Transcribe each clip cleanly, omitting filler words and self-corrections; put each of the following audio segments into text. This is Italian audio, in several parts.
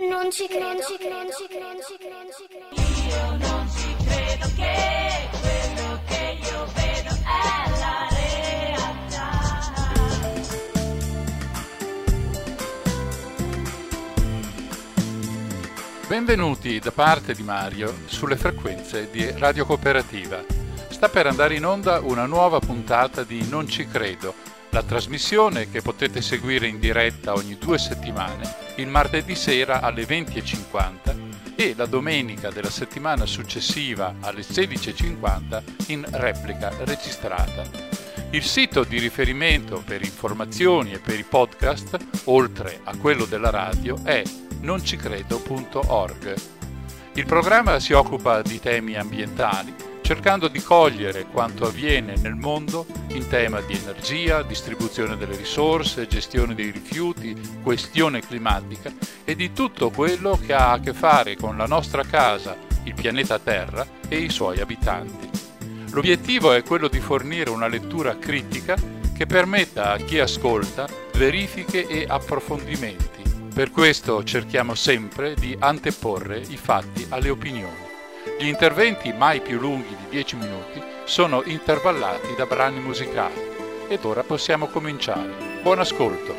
Non ci credo, non ci credo, non ci credo, non ci credo, non ci credo. Io non ci credo che quello che io vedo è la realtà. Benvenuti da parte di Mario sulle frequenze di Radio Cooperativa. Sta per andare in onda una nuova puntata di Non ci credo, la trasmissione che potete seguire in diretta ogni 2 settimane, il martedì sera alle 20:50 e la domenica della settimana successiva alle 16:50 in replica registrata. Il sito di riferimento per informazioni e per i podcast, oltre a quello della radio, è noncicredo.org. Il programma si occupa di temi ambientali, cercando di cogliere quanto avviene nel mondo in tema di energia, distribuzione delle risorse, gestione dei rifiuti, questione climatica e di tutto quello che ha a che fare con la nostra casa, il pianeta Terra e i suoi abitanti. L'obiettivo è quello di fornire una lettura critica che permetta a chi ascolta verifiche e approfondimenti. Per questo cerchiamo sempre di anteporre i fatti alle opinioni. Gli interventi, mai più lunghi di 10 minuti, sono intervallati da brani musicali. Ed ora possiamo cominciare. Buon ascolto!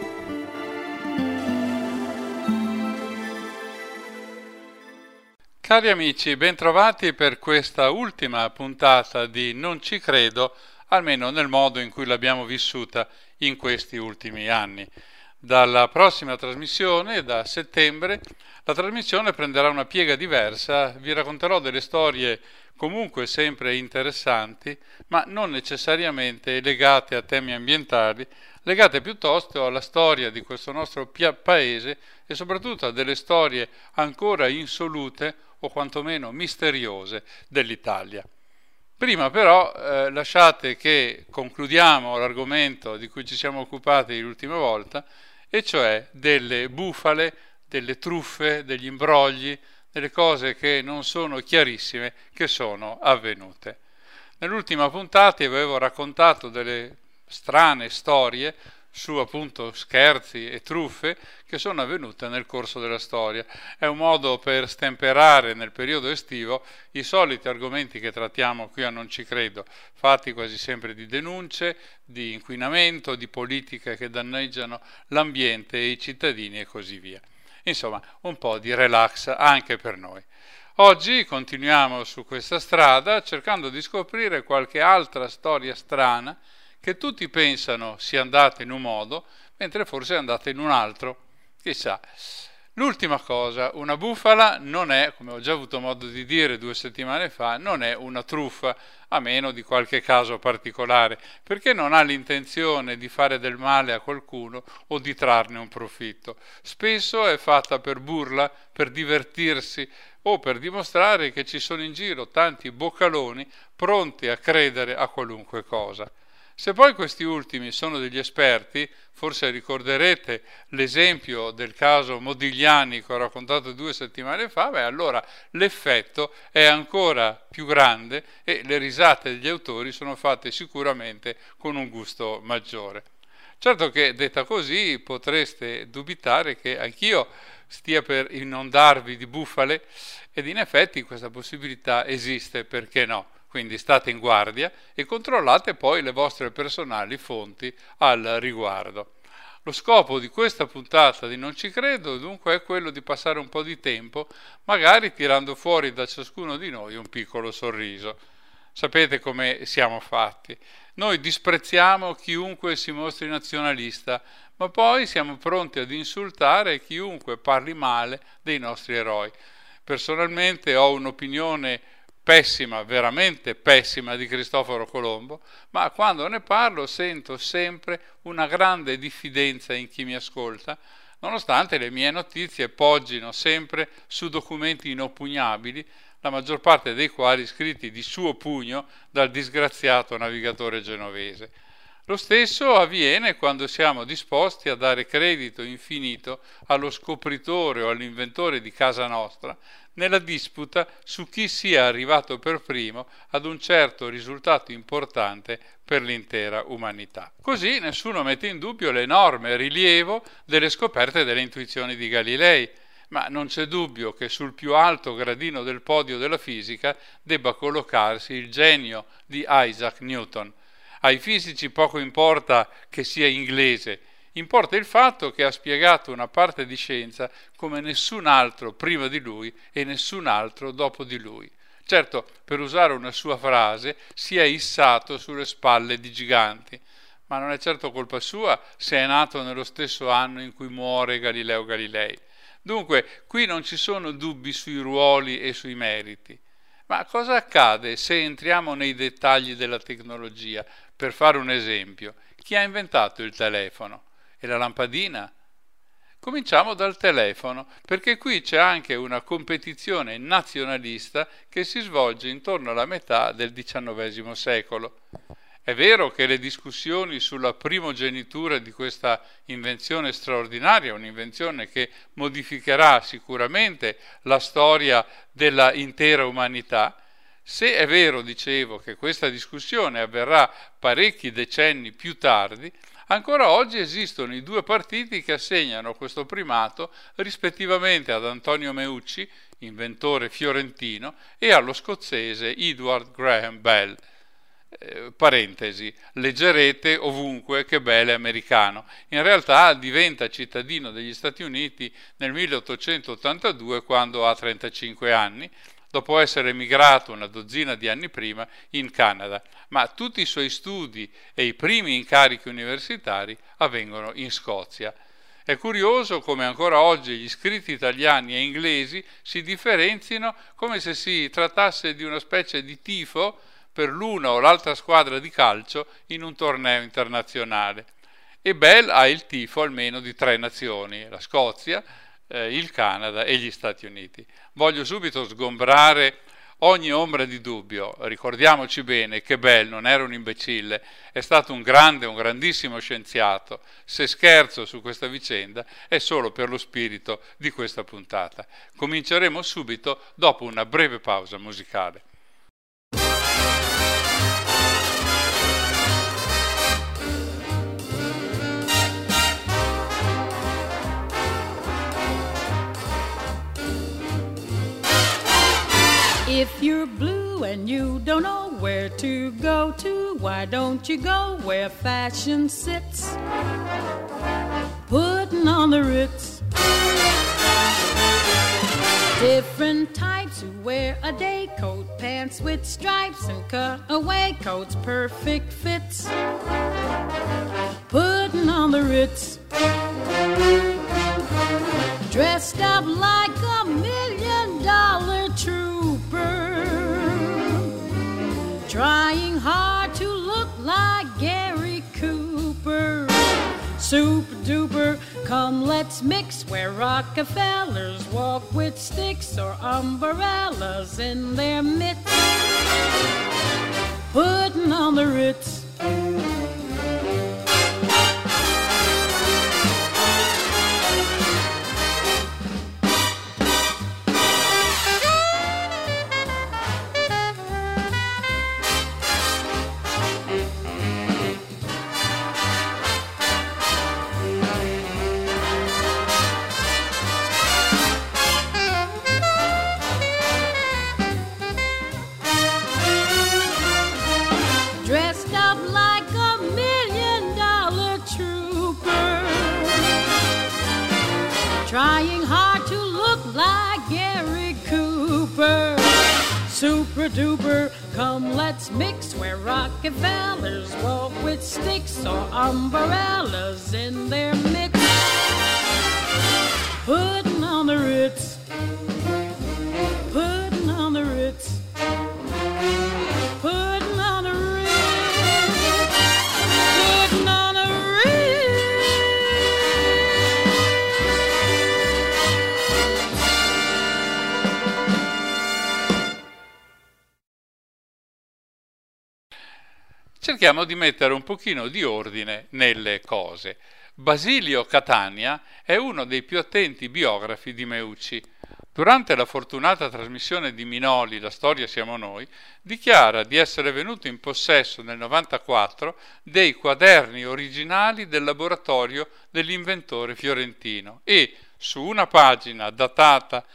Cari amici, bentrovati per questa ultima puntata di Non ci credo, almeno nel modo in cui l'abbiamo vissuta in questi ultimi anni. Dalla prossima trasmissione, da settembre, la trasmissione prenderà una piega diversa, vi racconterò delle storie comunque sempre interessanti, ma non necessariamente legate a temi ambientali, legate piuttosto alla storia di questo nostro paese e soprattutto a delle storie ancora insolute o quantomeno misteriose dell'Italia. Prima però lasciate che concludiamo l'argomento di cui ci siamo occupati l'ultima volta, e cioè delle bufale, delle truffe, degli imbrogli, delle cose che non sono chiarissime che sono avvenute. Nell'ultima puntata avevo raccontato delle strane storie su appunto scherzi e truffe che sono avvenute nel corso della storia. È un modo per stemperare nel periodo estivo i soliti argomenti che trattiamo qui a Non ci credo, fatti quasi sempre di denunce, di inquinamento, di politiche che danneggiano l'ambiente e i cittadini e così via. Insomma, un po' di relax anche per noi. Oggi continuiamo su questa strada cercando di scoprire qualche altra storia strana che tutti pensano sia andata in un modo, mentre forse è andata in un altro. Chissà. L'ultima cosa, una bufala non è, come ho già avuto modo di dire 2 settimane fa, non è una truffa, a meno di qualche caso particolare, perché non ha l'intenzione di fare del male a qualcuno o di trarne un profitto. Spesso è fatta per burla, per divertirsi o per dimostrare che ci sono in giro tanti boccaloni pronti a credere a qualunque cosa. Se poi questi ultimi sono degli esperti, forse ricorderete l'esempio del caso Modigliani che ho raccontato 2 settimane fa, allora l'effetto è ancora più grande e le risate degli autori sono fatte sicuramente con un gusto maggiore. Certo che detta così potreste dubitare che anch'io stia per inondarvi di bufale ed in effetti questa possibilità esiste, perché no? Quindi state in guardia e controllate poi le vostre personali fonti al riguardo. Lo scopo di questa puntata di Non ci credo dunque è quello di passare un po' di tempo, magari tirando fuori da ciascuno di noi un piccolo sorriso. Sapete come siamo fatti. Noi disprezziamo chiunque si mostri nazionalista, ma poi siamo pronti ad insultare chiunque parli male dei nostri eroi. Personalmente ho un'opinione pessima, veramente pessima di Cristoforo Colombo, ma quando ne parlo sento sempre una grande diffidenza in chi mi ascolta, nonostante le mie notizie poggino sempre su documenti inoppugnabili, la maggior parte dei quali scritti di suo pugno dal disgraziato navigatore genovese. Lo stesso avviene quando siamo disposti a dare credito infinito allo scopritore o all'inventore di casa nostra nella disputa su chi sia arrivato per primo ad un certo risultato importante per l'intera umanità. Così nessuno mette in dubbio l'enorme rilievo delle scoperte delle intuizioni di Galilei, ma non c'è dubbio che sul più alto gradino del podio della fisica debba collocarsi il genio di Isaac Newton. Ai fisici poco importa che sia inglese, importa il fatto che ha spiegato una parte di scienza come nessun altro prima di lui e nessun altro dopo di lui. Certo, per usare una sua frase, si è issato sulle spalle di giganti, ma non è certo colpa sua se è nato nello stesso anno in cui muore Galileo Galilei. Dunque, qui non ci sono dubbi sui ruoli e sui meriti. Ma cosa accade se entriamo nei dettagli della tecnologia? Per fare un esempio, chi ha inventato il telefono? E la lampadina? Cominciamo dal telefono, perché qui c'è anche una competizione nazionalista che si svolge intorno alla metà del XIX secolo. È vero che le discussioni sulla primogenitura di questa invenzione straordinaria, un'invenzione che modificherà sicuramente la storia della intera umanità, se è vero, dicevo, che questa discussione avverrà parecchi decenni più tardi, ancora oggi esistono i due partiti che assegnano questo primato rispettivamente ad Antonio Meucci, inventore fiorentino, e allo scozzese Edward Graham Bell. Parentesi, leggerete ovunque che Bell è americano. In realtà diventa cittadino degli Stati Uniti nel 1882 quando ha 35 anni, dopo essere emigrato una dozzina di anni prima in Canada, ma tutti i suoi studi e i primi incarichi universitari avvengono in Scozia. È curioso come ancora oggi gli scritti italiani e inglesi si differenzino come se si trattasse di una specie di tifo per l'una o l'altra squadra di calcio in un torneo internazionale. E Bell ha il tifo almeno di 3 nazioni, la Scozia, il Canada e gli Stati Uniti. Voglio subito sgombrare ogni ombra di dubbio. Ricordiamoci bene che Bell non era un imbecille, è stato un grandissimo scienziato. Se scherzo su questa vicenda è solo per lo spirito di questa puntata. Cominceremo subito dopo una breve pausa musicale. If you're blue and you don't know where to go to, why don't you go where fashion sits? Putting on the Ritz. Different types who wear a day coat, pants with stripes and cutaway coats, perfect fits. Putting on the Ritz. Dressed up like $1 million trooper, trying hard to look like Gary Cooper. Super duper, come let's mix where Rockefellers walk with sticks or umbrellas in their mitts. Putting on the Ritz. Trying hard to look like Gary Cooper. Super duper, come let's mix where Rockefellers walk with sticks or umbrellas in their mix. Putting on the Ritz. Putting on the Ritz. Putting on the Ritz. Putting on the Ritz. Cerchiamo di mettere un pochino di ordine nelle cose. Basilio Catania è uno dei più attenti biografi di Meucci. Durante la fortunata trasmissione di Minoli La storia siamo noi, dichiara di essere venuto in possesso nel 94 dei quaderni originali del laboratorio dell'inventore fiorentino e, su una pagina datata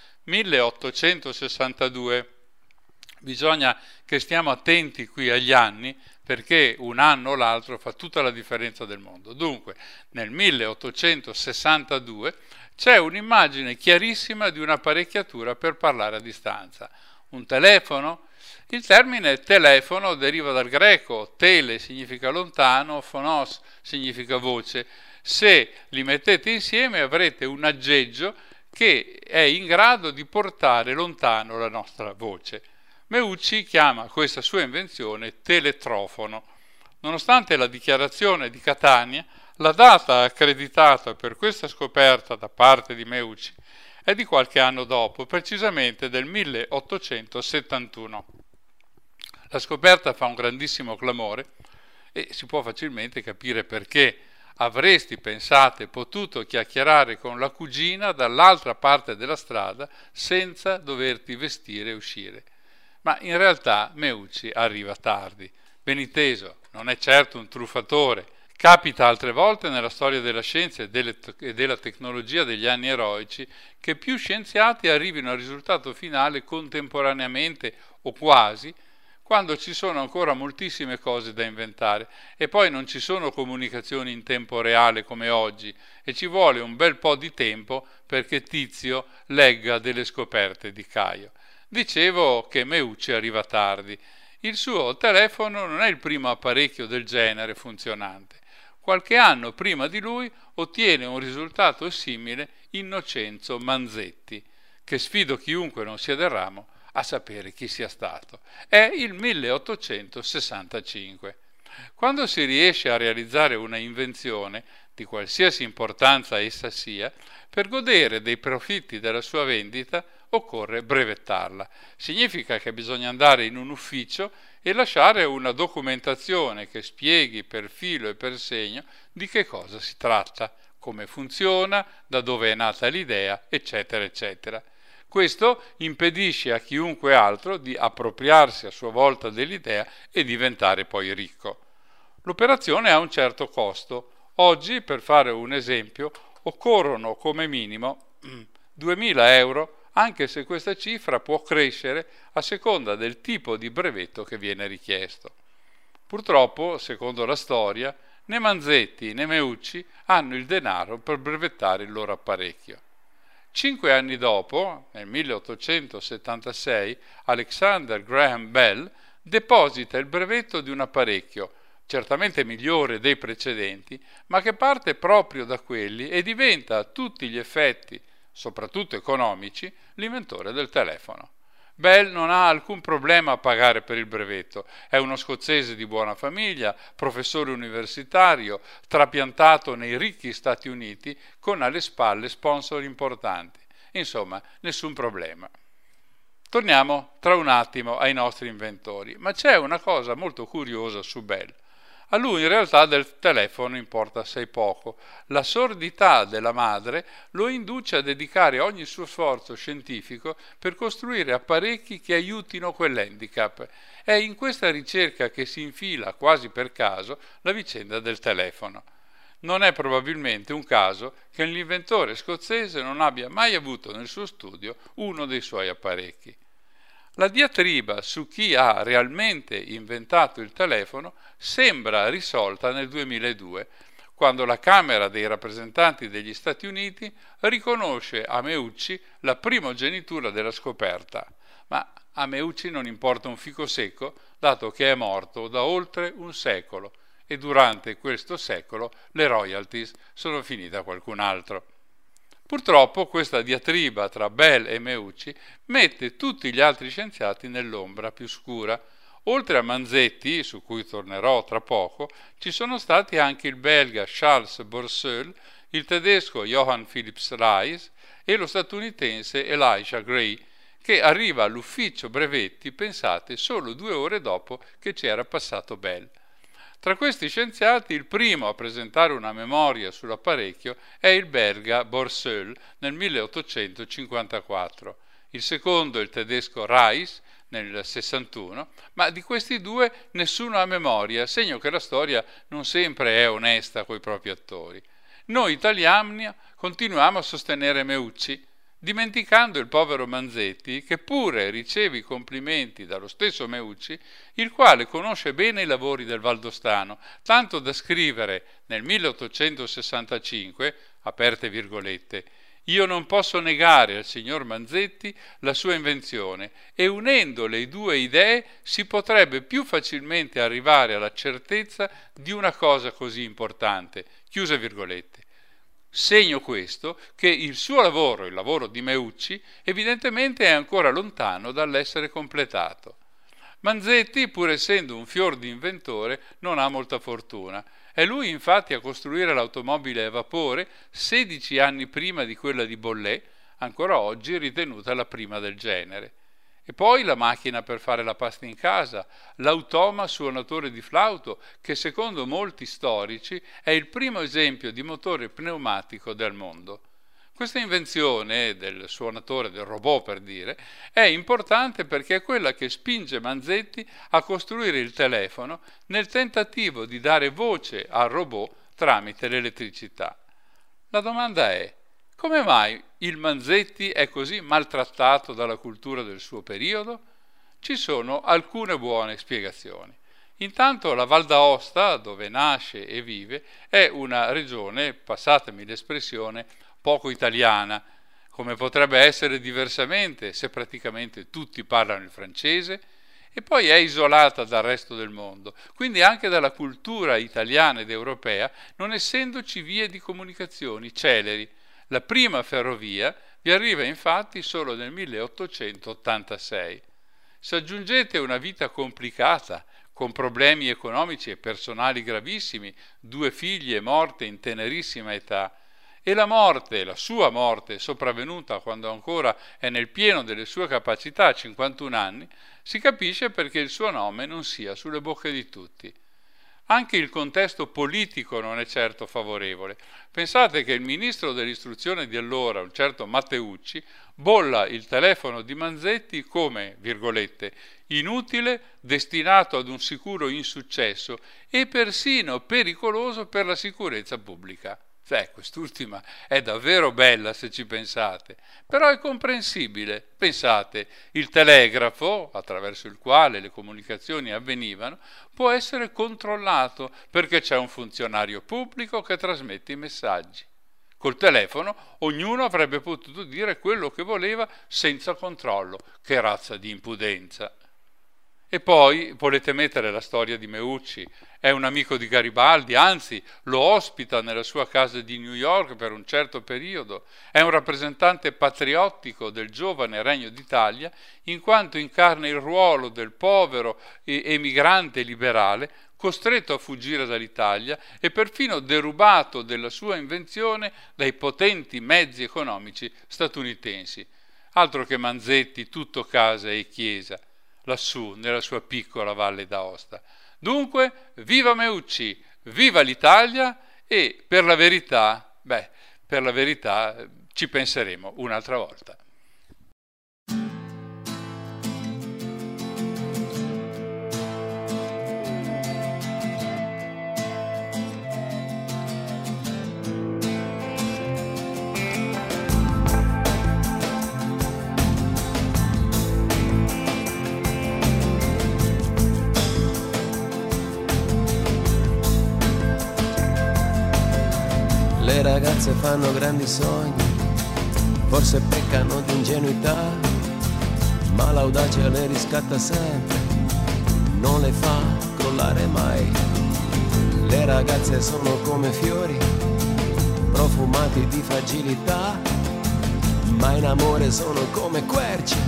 1862. Bisogna che stiamo attenti qui agli anni, perché un anno o l'altro fa tutta la differenza del mondo. Dunque, nel 1862 c'è un'immagine chiarissima di un'apparecchiatura per parlare a distanza. Un telefono? Il termine telefono deriva dal greco, tele significa lontano, phonos significa voce. Se li mettete insieme avrete un aggeggio che è in grado di portare lontano la nostra voce. Meucci chiama questa sua invenzione teletrofono. Nonostante la dichiarazione di Catania, la data accreditata per questa scoperta da parte di Meucci è di qualche anno dopo, precisamente del 1871. La scoperta fa un grandissimo clamore e si può facilmente capire perché. Avresti, pensate, potuto chiacchierare con la cugina dall'altra parte della strada senza doverti vestire e uscire. Ma in realtà Meucci arriva tardi. Ben inteso, non è certo un truffatore. Capita altre volte nella storia della scienza e della tecnologia degli anni eroici che più scienziati arrivino al risultato finale contemporaneamente o quasi, quando ci sono ancora moltissime cose da inventare e poi non ci sono comunicazioni in tempo reale come oggi e ci vuole un bel po' di tempo perché Tizio legga delle scoperte di Caio. Dicevo che Meucci arriva tardi. Il suo telefono non è il primo apparecchio del genere funzionante. Qualche anno prima di lui ottiene un risultato simile Innocenzo Manzetti, che sfido chiunque non sia del ramo a sapere chi sia stato. È il 1865. Quando si riesce a realizzare una invenzione, di qualsiasi importanza essa sia, per godere dei profitti della sua vendita occorre brevettarla. Significa che bisogna andare in un ufficio e lasciare una documentazione che spieghi per filo e per segno di che cosa si tratta, come funziona, da dove è nata l'idea, eccetera, eccetera. Questo impedisce a chiunque altro di appropriarsi a sua volta dell'idea e diventare poi ricco. L'operazione ha un certo costo. Oggi, per fare un esempio, occorrono come minimo 2.000 euro, anche se questa cifra può crescere a seconda del tipo di brevetto che viene richiesto. Purtroppo, secondo la storia, né Manzetti né Meucci hanno il denaro per brevettare il loro apparecchio. 5 anni dopo, nel 1876, Alexander Graham Bell deposita il brevetto di un apparecchio, certamente migliore dei precedenti, ma che parte proprio da quelli e diventa a tutti gli effetti, soprattutto economici, l'inventore del telefono. Bell non ha alcun problema a pagare per il brevetto, è uno scozzese di buona famiglia, professore universitario, trapiantato nei ricchi Stati Uniti, con alle spalle sponsor importanti. Insomma, nessun problema. Torniamo tra un attimo ai nostri inventori, ma c'è una cosa molto curiosa su Bell. A lui in realtà del telefono importa assai poco. La sordità della madre lo induce a dedicare ogni suo sforzo scientifico per costruire apparecchi che aiutino quell'handicap. È in questa ricerca che si infila quasi per caso la vicenda del telefono. Non è probabilmente un caso che l'inventore scozzese non abbia mai avuto nel suo studio uno dei suoi apparecchi. La diatriba su chi ha realmente inventato il telefono sembra risolta nel 2002, quando la Camera dei rappresentanti degli Stati Uniti riconosce a Meucci la primogenitura della scoperta, ma a Meucci non importa un fico secco, dato che è morto da oltre un secolo e durante questo secolo le royalties sono finite a qualcun altro. Purtroppo questa diatriba tra Bell e Meucci mette tutti gli altri scienziati nell'ombra più scura. Oltre a Manzetti, su cui tornerò tra poco, ci sono stati anche il belga Charles Bourseul, il tedesco Johann Philips Reis e lo statunitense Elisha Gray, che arriva all'ufficio brevetti, pensate, solo 2 ore dopo che ci era passato Bell. Tra questi scienziati il primo a presentare una memoria sull'apparecchio è il belga Bourseul nel 1854, il secondo il tedesco Reis nel 61, ma di questi due nessuno ha memoria, segno che la storia non sempre è onesta coi propri attori. Noi italiani continuiamo a sostenere Meucci, dimenticando il povero Manzetti, che pure riceve i complimenti dallo stesso Meucci, il quale conosce bene i lavori del Valdostano, tanto da scrivere nel 1865, aperte virgolette, «Io non posso negare al signor Manzetti la sua invenzione e unendo le due idee si potrebbe più facilmente arrivare alla certezza di una cosa così importante», chiuse virgolette. Segno questo che il suo lavoro, il lavoro di Meucci, evidentemente è ancora lontano dall'essere completato. Manzetti, pur essendo un fior di inventore, non ha molta fortuna. È lui infatti a costruire l'automobile a vapore 16 anni prima di quella di Bollé, ancora oggi ritenuta la prima del genere. E poi la macchina per fare la pasta in casa, l'automa suonatore di flauto, che secondo molti storici è il primo esempio di motore pneumatico del mondo. Questa invenzione del suonatore, del robot per dire, è importante perché è quella che spinge Manzetti a costruire il telefono nel tentativo di dare voce al robot tramite l'elettricità. La domanda è: come mai il Manzetti è così maltrattato dalla cultura del suo periodo? Ci sono alcune buone spiegazioni. Intanto la Val d'Aosta, dove nasce e vive, è una regione, passatemi l'espressione, poco italiana, come potrebbe essere diversamente se praticamente tutti parlano il francese, e poi è isolata dal resto del mondo, quindi anche dalla cultura italiana ed europea, non essendoci vie di comunicazioni celeri. La prima ferrovia vi arriva infatti solo nel 1886. Se aggiungete una vita complicata, con problemi economici e personali gravissimi, 2 figlie morte in tenerissima età, e la morte, la sua morte, sopravvenuta quando ancora è nel pieno delle sue capacità, a 51 anni, si capisce perché il suo nome non sia sulle bocche di tutti. Anche il contesto politico non è certo favorevole. Pensate che il ministro dell'istruzione di allora, un certo Matteucci, bolla il telefono di Manzetti come, virgolette, inutile, destinato ad un sicuro insuccesso e persino pericoloso per la sicurezza pubblica. Quest'ultima è davvero bella se ci pensate, però è comprensibile. Pensate, il telegrafo, attraverso il quale le comunicazioni avvenivano, può essere controllato perché c'è un funzionario pubblico che trasmette i messaggi. Col telefono ognuno avrebbe potuto dire quello che voleva senza controllo. Che razza di impudenza! E poi volete mettere la storia di Meucci, è un amico di Garibaldi, anzi lo ospita nella sua casa di New York per un certo periodo, è un rappresentante patriottico del giovane Regno d'Italia in quanto incarna il ruolo del povero emigrante liberale costretto a fuggire dall'Italia e perfino derubato della sua invenzione dai potenti mezzi economici statunitensi. Altro che Manzetti, tutto casa e chiesa, lassù nella sua piccola Valle d'Aosta. Dunque, viva Meucci, viva l'Italia e per la verità ci penseremo un'altra volta. Le ragazze fanno grandi sogni, forse peccano di ingenuità, ma l'audacia le riscatta sempre, non le fa crollare mai. Le ragazze sono come fiori, profumati di fragilità, ma in amore sono come querce.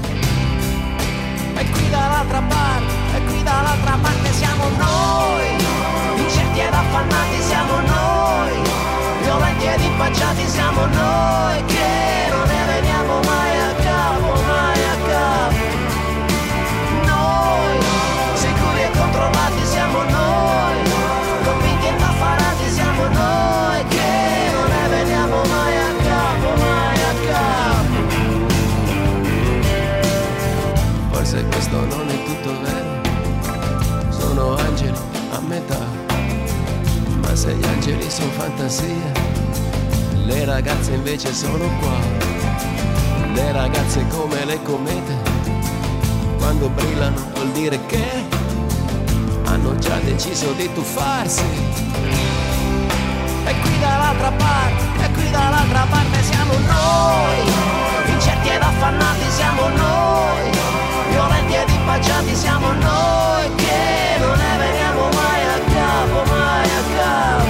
E qui dall'altra parte siamo noi, incerti ed affannati siamo noi, violenti ed impacciati siamo noi, che non ne veniamo mai a capo, mai a capo. Noi, sicuri e controllati siamo noi, convinti e affarati siamo noi, che non ne veniamo mai a capo, mai a capo. Forse questo non è tutto vero, sono angeli a metà, ma se gli angeli sono fantasie, Le ragazze invece sono qua, le ragazze come le comete, quando brillano vuol dire che hanno già deciso di tuffarsi. E qui dall'altra parte siamo noi, incerti ed affannati siamo noi, violenti ed impacciati siamo noi, che non ne veniamo mai a capo, mai a capo.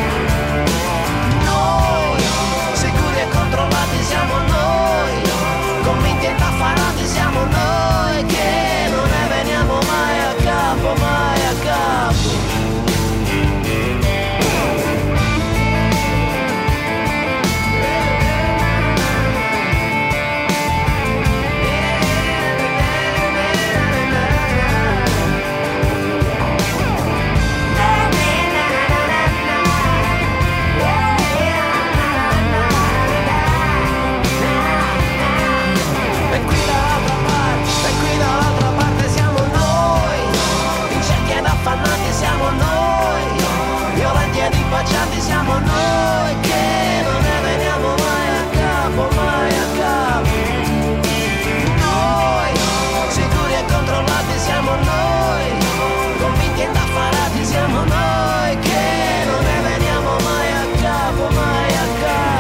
Noi, sicuri e controllati siamo noi, convinti ed affanati siamo noi, che non ne veniamo mai a capo, mai a capo. Siamo noi, violenti ed impacciati siamo noi, che non ne veniamo mai a capo, mai a capo. Noi, sicuri e controllati siamo noi, convinti ed affarati siamo noi, che non ne veniamo mai a capo, mai a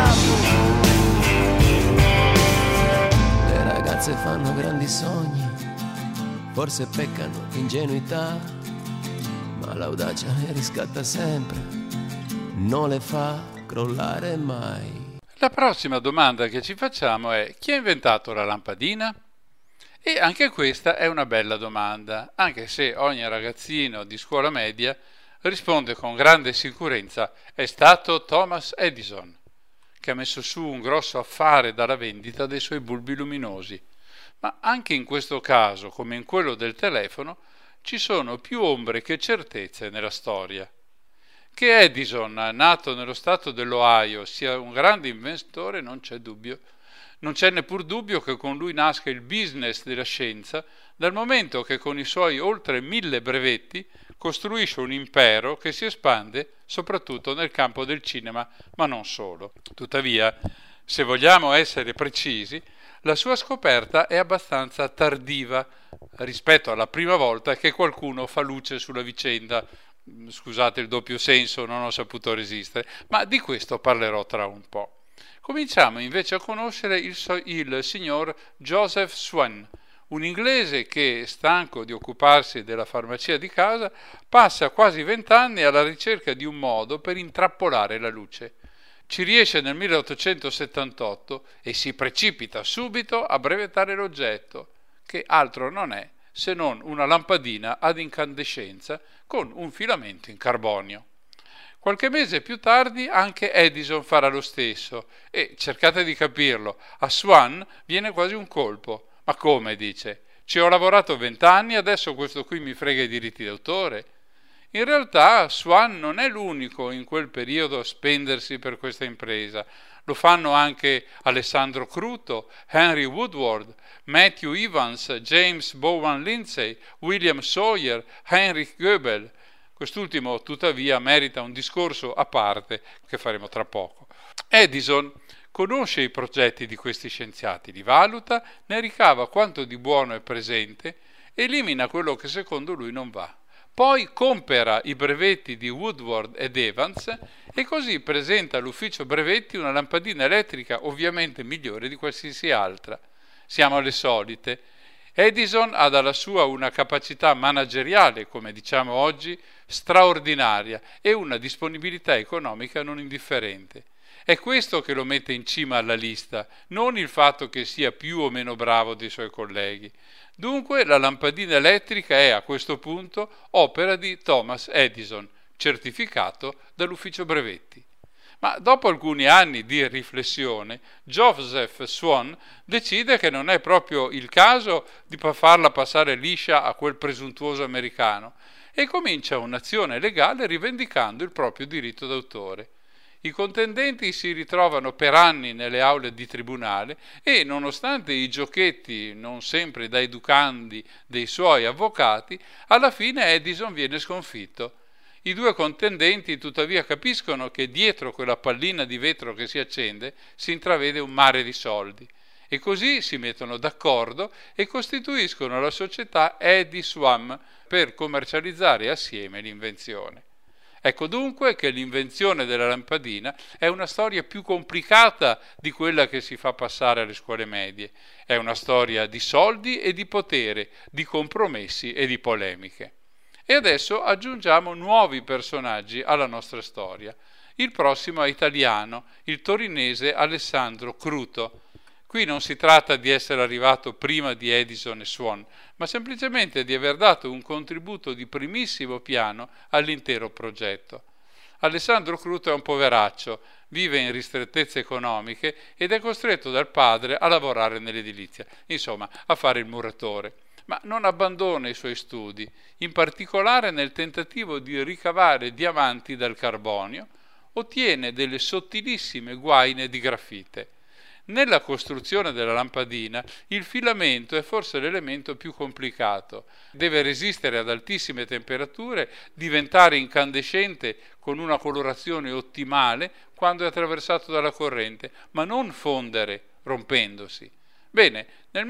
capo. Le ragazze fanno grandi sogni, forse peccano di ingenuità, ma l'audacia le riscatta sempre, non le fa crollare mai. La prossima domanda che ci facciamo è: chi ha inventato la lampadina? E anche questa è una bella domanda, anche se ogni ragazzino di scuola media risponde con grande sicurezza: è stato Thomas Edison, che ha messo su un grosso affare dalla vendita dei suoi bulbi luminosi. Ma anche in questo caso, come in quello del telefono, ci sono più ombre che certezze nella storia. Che Edison, nato nello stato dell'Ohio, sia un grande inventore non c'è dubbio. Non c'è neppur dubbio che con lui nasca il business della scienza, dal momento che con i suoi oltre 1000 brevetti costruisce un impero che si espande soprattutto nel campo del cinema, ma non solo. Tuttavia, se vogliamo essere precisi, la sua scoperta è abbastanza tardiva rispetto alla prima volta che qualcuno fa luce sulla vicenda. Scusate il doppio senso, non ho saputo resistere, ma di questo parlerò tra un po'. Cominciamo invece a conoscere il signor Joseph Swan, un inglese che, stanco di occuparsi della farmacia di casa, passa quasi 20 anni alla ricerca di un modo per intrappolare la luce. Ci riesce nel 1878 e si precipita subito a brevettare l'oggetto, che altro non è se non una lampadina ad incandescenza con un filamento in carbonio. Qualche mese più tardi anche Edison farà lo stesso e, cercate di capirlo, a Swan viene quasi un colpo. Ma come, dice, ci ho lavorato 20 anni, adesso questo qui mi frega i diritti d'autore? In realtà Swan non è l'unico in quel periodo a spendersi per questa impresa. Lo fanno anche Alessandro Cruto, Henry Woodward, Matthew Evans, James Bowen Lindsay, William Sawyer, Heinrich Goebel. Quest'ultimo, tuttavia, merita un discorso a parte che faremo tra poco. Edison conosce i progetti di questi scienziati, li valuta, ne ricava quanto di buono è presente, elimina quello che secondo lui non va. Poi compera i brevetti di Woodward ed Evans e così presenta all'ufficio brevetti una lampadina elettrica ovviamente migliore di qualsiasi altra. Siamo alle solite. Edison ha dalla sua una capacità manageriale, come diciamo oggi, straordinaria e una disponibilità economica non indifferente. È questo che lo mette in cima alla lista, non il fatto che sia più o meno bravo dei suoi colleghi. Dunque la lampadina elettrica è a questo punto opera di Thomas Edison, certificato dall'ufficio brevetti. Ma dopo alcuni anni di riflessione, Joseph Swan decide che non è proprio il caso di farla passare liscia a quel presuntuoso americano e comincia un'azione legale rivendicando il proprio diritto d'autore. I contendenti si ritrovano per anni nelle aule di tribunale e, nonostante i giochetti non sempre da educandi dei suoi avvocati, alla fine Edison viene sconfitto. I due contendenti tuttavia capiscono che dietro quella pallina di vetro che si accende si intravede un mare di soldi e così si mettono d'accordo e costituiscono la società Ediswam per commercializzare assieme l'invenzione. Ecco dunque che l'invenzione della lampadina è una storia più complicata di quella che si fa passare alle scuole medie. È una storia di soldi e di potere, di compromessi e di polemiche. E adesso aggiungiamo nuovi personaggi alla nostra storia. Il prossimo è italiano, il torinese Alessandro Cruto. Qui non si tratta di essere arrivato prima di Edison e Swan, ma semplicemente di aver dato un contributo di primissimo piano all'intero progetto. Alessandro Cruto è un poveraccio, vive in ristrettezze economiche ed è costretto dal padre a lavorare nell'edilizia, insomma a fare il muratore. Ma non abbandona i suoi studi, in particolare nel tentativo di ricavare diamanti dal carbonio, ottiene delle sottilissime guaine di grafite. Nella costruzione della lampadina il filamento è forse l'elemento più complicato. Deve resistere ad altissime temperature, diventare incandescente con una colorazione ottimale quando è attraversato dalla corrente, ma non fondere rompendosi. Bene, nel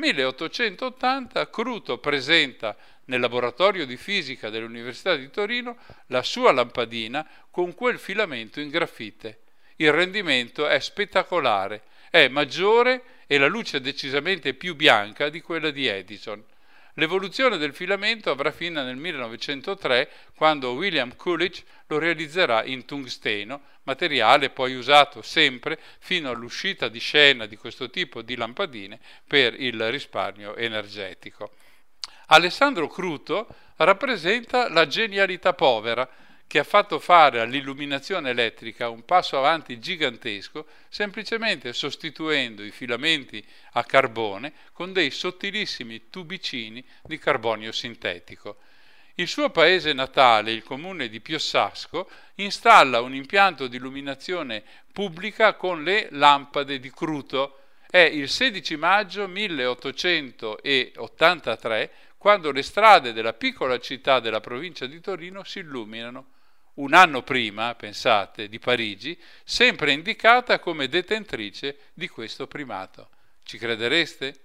1880 Cruto presenta nel laboratorio di fisica dell'Università di Torino la sua lampadina con quel filamento in grafite. Il rendimento è spettacolare, è maggiore e la luce è decisamente più bianca di quella di Edison. L'evoluzione del filamento avrà fine nel 1903, quando William Coolidge lo realizzerà in tungsteno, materiale poi usato sempre fino all'uscita di scena di questo tipo di lampadine per il risparmio energetico. Alessandro Cruto rappresenta la genialità povera che ha fatto fare all'illuminazione elettrica un passo avanti gigantesco, semplicemente sostituendo i filamenti a carbone con dei sottilissimi tubicini di carbonio sintetico. Il suo paese natale, il comune di Piossasco, installa un impianto di illuminazione pubblica con le lampade di Cruto. È il 16 maggio 1883 quando le strade della piccola città della provincia di Torino si illuminano. Un anno prima, pensate, di Parigi, sempre indicata come detentrice di questo primato. Ci credereste?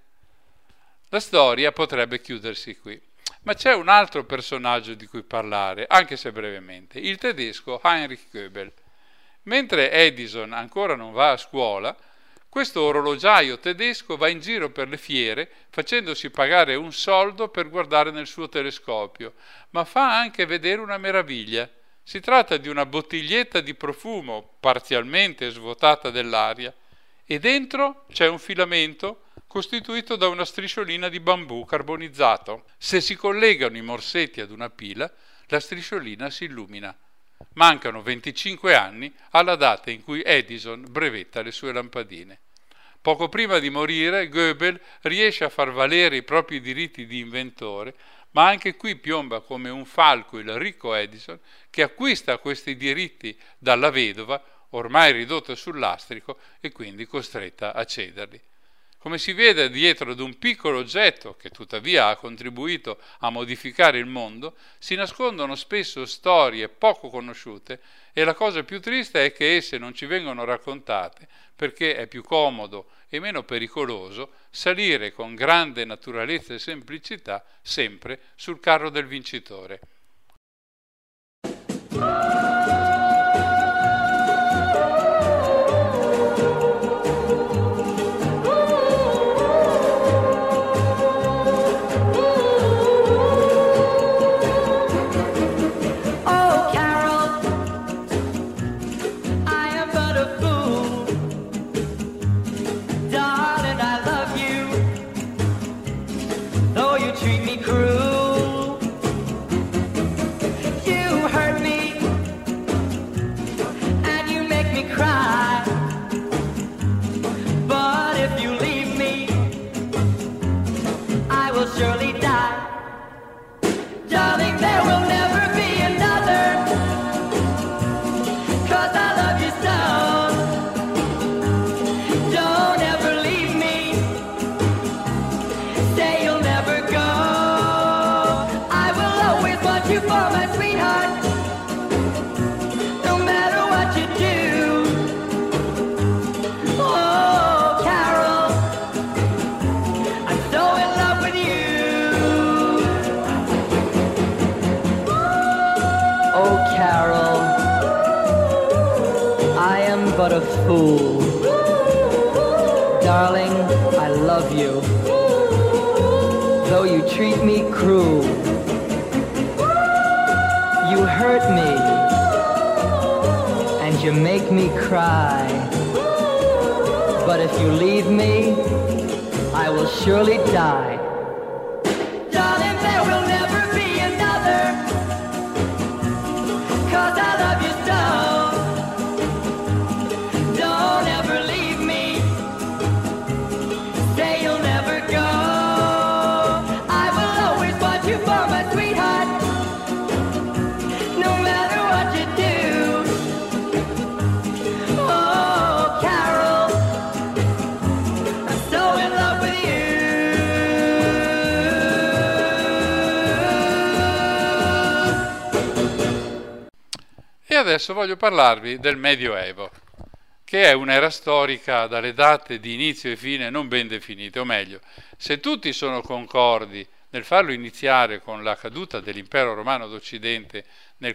La storia potrebbe chiudersi qui. Ma c'è un altro personaggio di cui parlare, anche se brevemente, il tedesco Heinrich Goebel. Mentre Edison ancora non va a scuola, questo orologiaio tedesco va in giro per le fiere facendosi pagare un soldo per guardare nel suo telescopio, ma fa anche vedere una meraviglia. Si tratta di una bottiglietta di profumo parzialmente svuotata dell'aria e dentro c'è un filamento costituito da una strisciolina di bambù carbonizzato. Se si collegano i morsetti ad una pila, la strisciolina si illumina. Mancano 25 anni alla data in cui Edison brevetta le sue lampadine. Poco prima di morire, Goebel riesce a far valere i propri diritti di inventore, ma anche qui piomba come un falco il ricco Edison, che acquista questi diritti dalla vedova, ormai ridotta sul lastrico e quindi costretta a cederli. Come si vede, dietro ad un piccolo oggetto, che tuttavia ha contribuito a modificare il mondo, si nascondono spesso storie poco conosciute e la cosa più triste è che esse non ci vengono raccontate perché è più comodo e meno pericoloso salire con grande naturalezza e semplicità sempre sul carro del vincitore. Treat me cruel. You hurt me. Oh, Carol, I am but a fool. Darling, I love you, though you treat me cruel. You hurt me, and you make me cry. But if you leave me, I will surely die. Darling, there will never be another, 'cause I love you so. Don't ever leave me, say you'll never go. I will always want you for my sweetheart, no matter what you do. Oh, Carol, I'm so in love with you. E adesso voglio parlarvi del Medioevo, che è un'era storica dalle date di inizio e fine non ben definite, o meglio, se tutti sono concordi nel farlo iniziare con la caduta dell'Impero Romano d'Occidente nel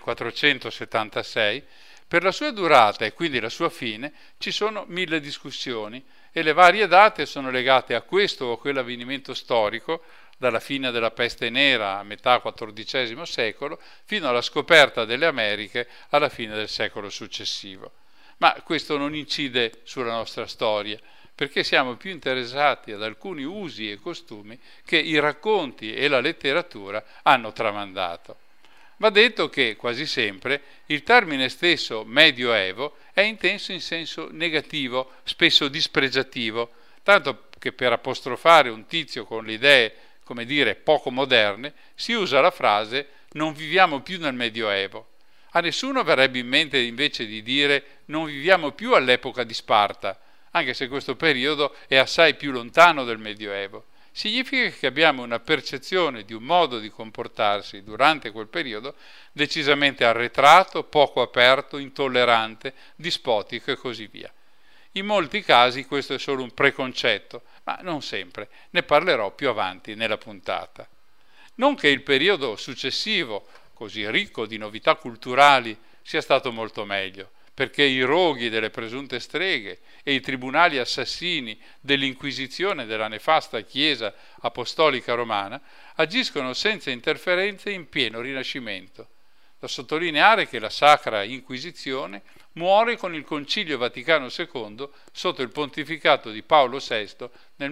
476, per la sua durata e quindi la sua fine ci sono 1000 discussioni e le varie date sono legate a questo o quell'avvenimento storico, dalla fine della peste nera a metà XIV secolo fino alla scoperta delle Americhe alla fine del secolo successivo. Ma questo non incide sulla nostra storia, perché siamo più interessati ad alcuni usi e costumi che i racconti e la letteratura hanno tramandato. Va detto che quasi sempre il termine stesso Medioevo è inteso in senso negativo, spesso dispregiativo, tanto che per apostrofare un tizio con le idee, come dire, poco moderne, si usa la frase non viviamo più nel Medioevo. A nessuno verrebbe in mente invece di dire non viviamo più all'epoca di Sparta, anche se questo periodo è assai più lontano del Medioevo. Significa che abbiamo una percezione di un modo di comportarsi durante quel periodo decisamente arretrato, poco aperto, intollerante, dispotico e così via. In molti casi questo è solo un preconcetto, ma non sempre, ne parlerò più avanti nella puntata. Non che il periodo successivo, così ricco di novità culturali, sia stato molto meglio, perché i roghi delle presunte streghe e i tribunali assassini dell'Inquisizione della nefasta Chiesa Apostolica Romana agiscono senza interferenze in pieno Rinascimento. Da sottolineare che la Sacra Inquisizione muore con il Concilio Vaticano II sotto il pontificato di Paolo VI nel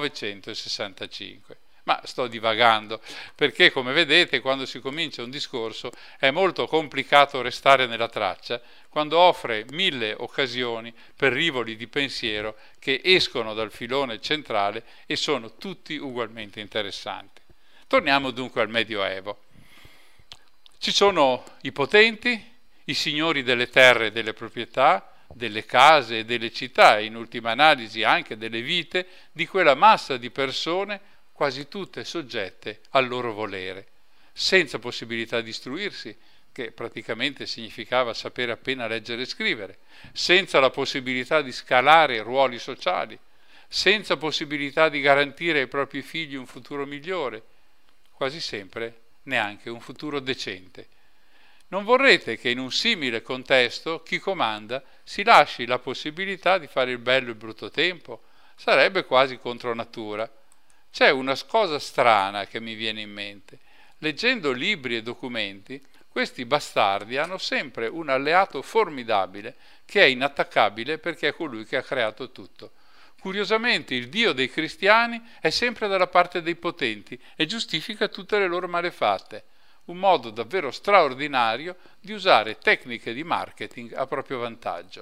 1965. Ma sto divagando, perché come vedete quando si comincia un discorso è molto complicato restare nella traccia, quando offre 1000 occasioni per rivoli di pensiero che escono dal filone centrale e sono tutti ugualmente interessanti. Torniamo dunque al Medioevo. Ci sono i potenti, i signori delle terre e delle proprietà, delle case e delle città e in ultima analisi anche delle vite di quella massa di persone quasi tutte soggette al loro volere, senza possibilità di istruirsi, che praticamente significava sapere appena leggere e scrivere, senza la possibilità di scalare ruoli sociali, senza possibilità di garantire ai propri figli un futuro migliore, quasi sempre neanche un futuro decente. Non vorrete che in un simile contesto chi comanda si lasci la possibilità di fare il bello e il brutto tempo? Sarebbe quasi contro natura. C'è una cosa strana che mi viene in mente. Leggendo libri e documenti, questi bastardi hanno sempre un alleato formidabile che è inattaccabile perché è colui che ha creato tutto. Curiosamente il Dio dei cristiani è sempre dalla parte dei potenti e giustifica tutte le loro malefatte. Un modo davvero straordinario di usare tecniche di marketing a proprio vantaggio.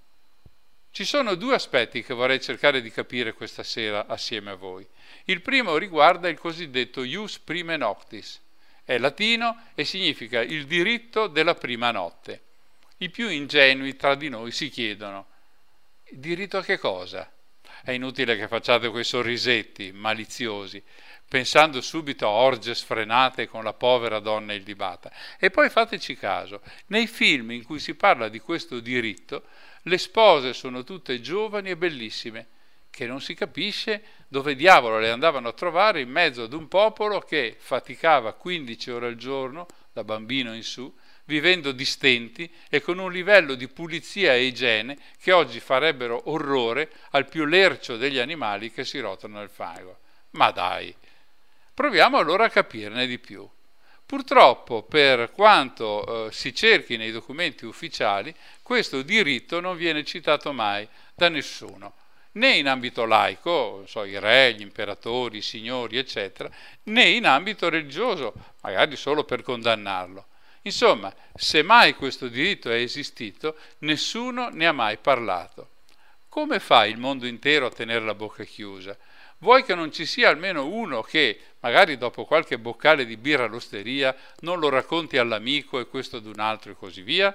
Ci sono due aspetti che vorrei cercare di capire questa sera assieme a voi. Il primo riguarda il cosiddetto ius prime noctis. È latino e significa il diritto della prima notte. I più ingenui tra di noi si chiedono: diritto a che cosa? È inutile che facciate quei sorrisetti maliziosi, pensando subito a orge sfrenate con la povera donna illibata. E poi fateci caso, nei film in cui si parla di questo diritto, le spose sono tutte giovani e bellissime, che non si capisce dove diavolo le andavano a trovare in mezzo ad un popolo che faticava 15 ore al giorno, da bambino in su, vivendo di stenti e con un livello di pulizia e igiene che oggi farebbero orrore al più lercio degli animali che si rotano nel fango. Ma dai, proviamo allora a capirne di più. Purtroppo, per quanto si cerchi nei documenti ufficiali, questo diritto non viene citato mai da nessuno, né in ambito laico, non so, i re, gli imperatori, i signori, eccetera, né in ambito religioso, magari solo per condannarlo. Insomma, se mai questo diritto è esistito, nessuno ne ha mai parlato. Come fa il mondo intero a tenere la bocca chiusa? Vuoi che non ci sia almeno uno che, magari dopo qualche boccale di birra all'osteria, non lo racconti all'amico e questo ad un altro e così via?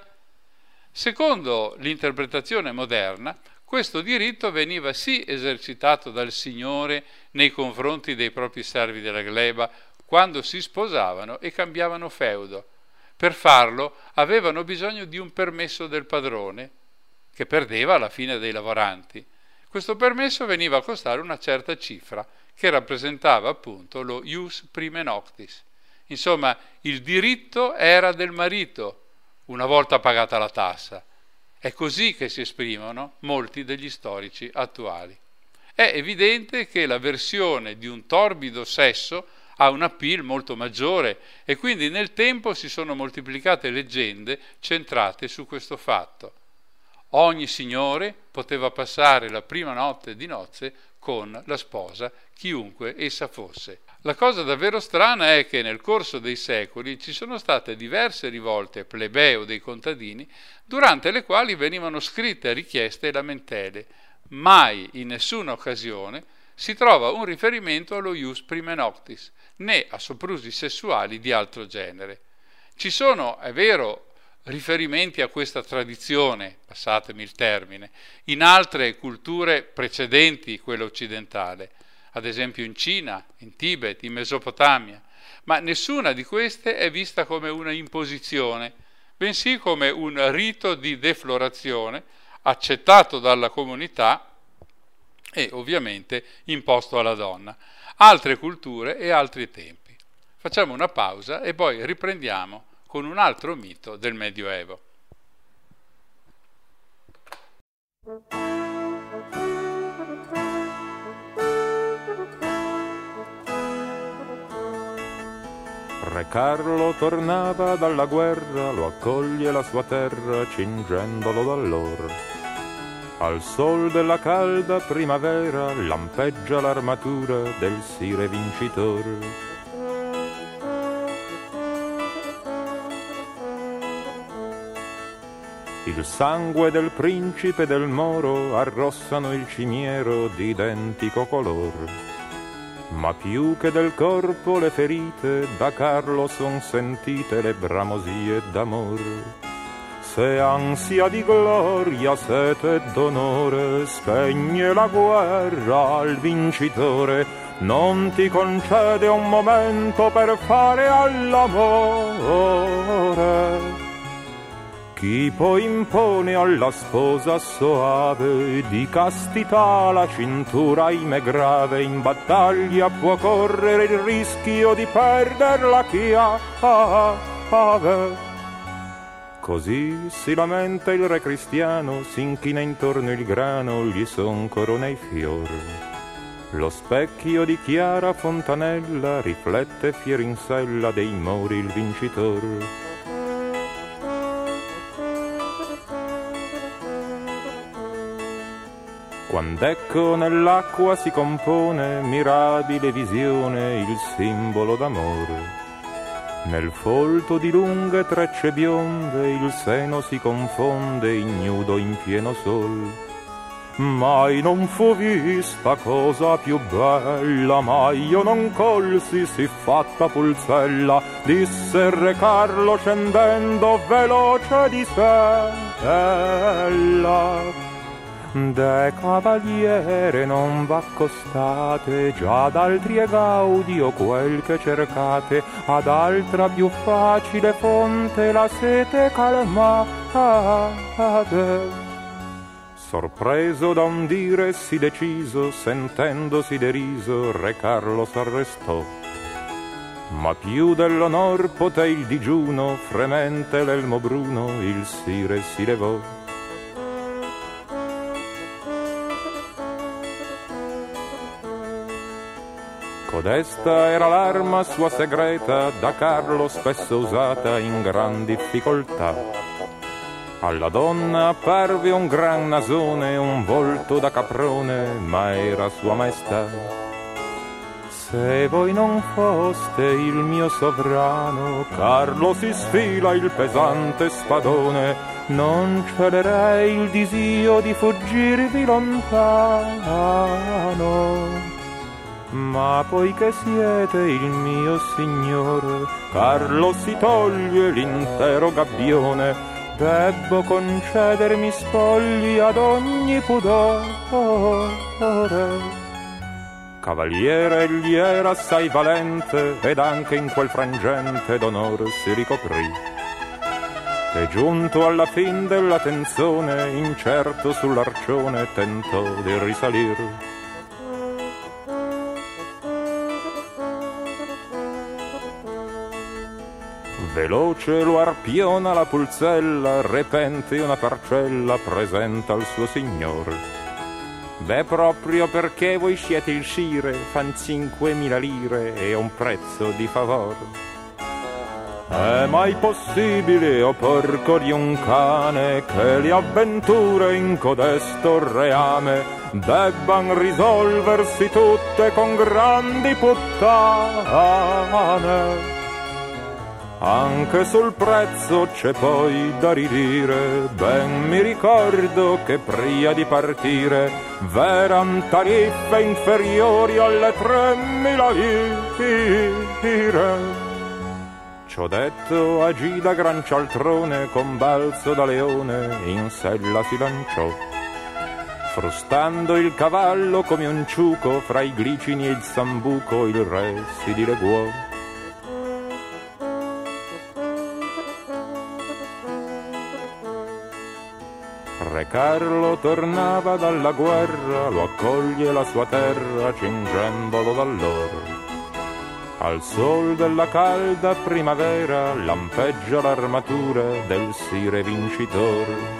Secondo l'interpretazione moderna, questo diritto veniva sì esercitato dal Signore nei confronti dei propri servi della gleba quando si sposavano e cambiavano feudo. Per farlo avevano bisogno di un permesso del padrone, che perdeva alla fine dei lavoranti. Questo permesso veniva a costare una certa cifra, che rappresentava appunto lo ius prime noctis. Insomma, il diritto era del marito, una volta pagata la tassa. È così che si esprimono molti degli storici attuali. È evidente che la versione di un torbido sesso ha un appeal molto maggiore e quindi nel tempo si sono moltiplicate leggende centrate su questo fatto. Ogni signore poteva passare la prima notte di nozze con la sposa, chiunque essa fosse. La cosa davvero strana è che nel corso dei secoli ci sono state diverse rivolte plebee o dei contadini, durante le quali venivano scritte richieste e lamentele. Mai, in nessuna occasione, si trova un riferimento allo ius prime noctis, né a soprusi sessuali di altro genere. Ci sono, è vero, riferimenti a questa tradizione, passatemi il termine, in altre culture precedenti quella occidentale, ad esempio in Cina, in Tibet, in Mesopotamia, ma nessuna di queste è vista come una imposizione, bensì come un rito di deflorazione accettato dalla comunità e ovviamente imposto alla donna. Altre culture e altri tempi. Facciamo una pausa e poi riprendiamo con un altro mito del Medioevo. Re Carlo tornava dalla guerra, lo accoglie la sua terra cingendolo d'allor. Al sol della calda primavera lampeggia l'armatura del sire vincitore. Il sangue del principe e del moro arrossano il cimiero di identico color. Ma più che del corpo le ferite, da Carlo son sentite le bramosie d'amor. Se ansia di gloria, sete d'onore, spegne la guerra al vincitore, non ti concede un momento per fare all'amore. Chi poi impone alla sposa soave di castità la cintura ahimè grave, in battaglia può correre il rischio di perderla chi ave. Così si lamenta il re cristiano, s'inchina intorno il grano, gli son corona i fior. Lo specchio di chiara fontanella riflette fiero in sella dei mori il vincitor. Quand'ecco nell'acqua si compone mirabile visione il simbolo d'amore. Nel folto di lunghe trecce bionde il seno si confonde ignudo in pieno sol. Mai non fu vista cosa più bella, mai io non colsi sì fatta pulzella, disse Re Carlo scendendo veloce di sella. De cavaliere non v'accostate, già ad altri è gaudio quel che cercate, ad altra più facile fonte la sete calmate. Sorpreso da un dire sì deciso, sentendosi deriso, Re Carlo s'arrestò. ma più dell'onor poté il digiuno, fremente l'elmo bruno, il sire si levò. Codesta era l'arma sua segreta, da Carlo spesso usata in gran difficoltà. Alla donna apparve un gran nasone, un volto da caprone, ma era sua maestà. Se voi non foste il mio sovrano, Carlo si sfila il pesante spadone, non celerei il disio di fuggirvi lontano. Ma poiché siete il mio signore, Carlo si toglie l'intero gabbione, debbo concedermi spogli ad ogni pudore. Cavaliere egli era assai valente, ed anche in quel frangente d'onor si ricoprì. E giunto alla fin della tenzone, incerto sull'arcione tentò di risalir. Veloce lo arpiona la pulzella, repente una parcella presenta al suo signor. Beh, proprio perché voi siete il sire, fan 5.000 lire e un prezzo di favor. È mai possibile, o porco di un cane, che le avventure in codesto reame debban risolversi tutte con grandi puttane? Anche sul prezzo c'è poi da ridire, ben mi ricordo che prima di partire v'eran tariffe inferiori alle 3.000 lire. Ciò detto agì da gran cialtrone, con balzo da leone in sella si lanciò, frustando il cavallo come un ciuco, fra i glicini e il sambuco il re si dileguò. Re Carlo tornava dalla guerra, lo accoglie la sua terra cingendolo d'alloro. Al sol della calda primavera lampeggia l'armatura del sire vincitor.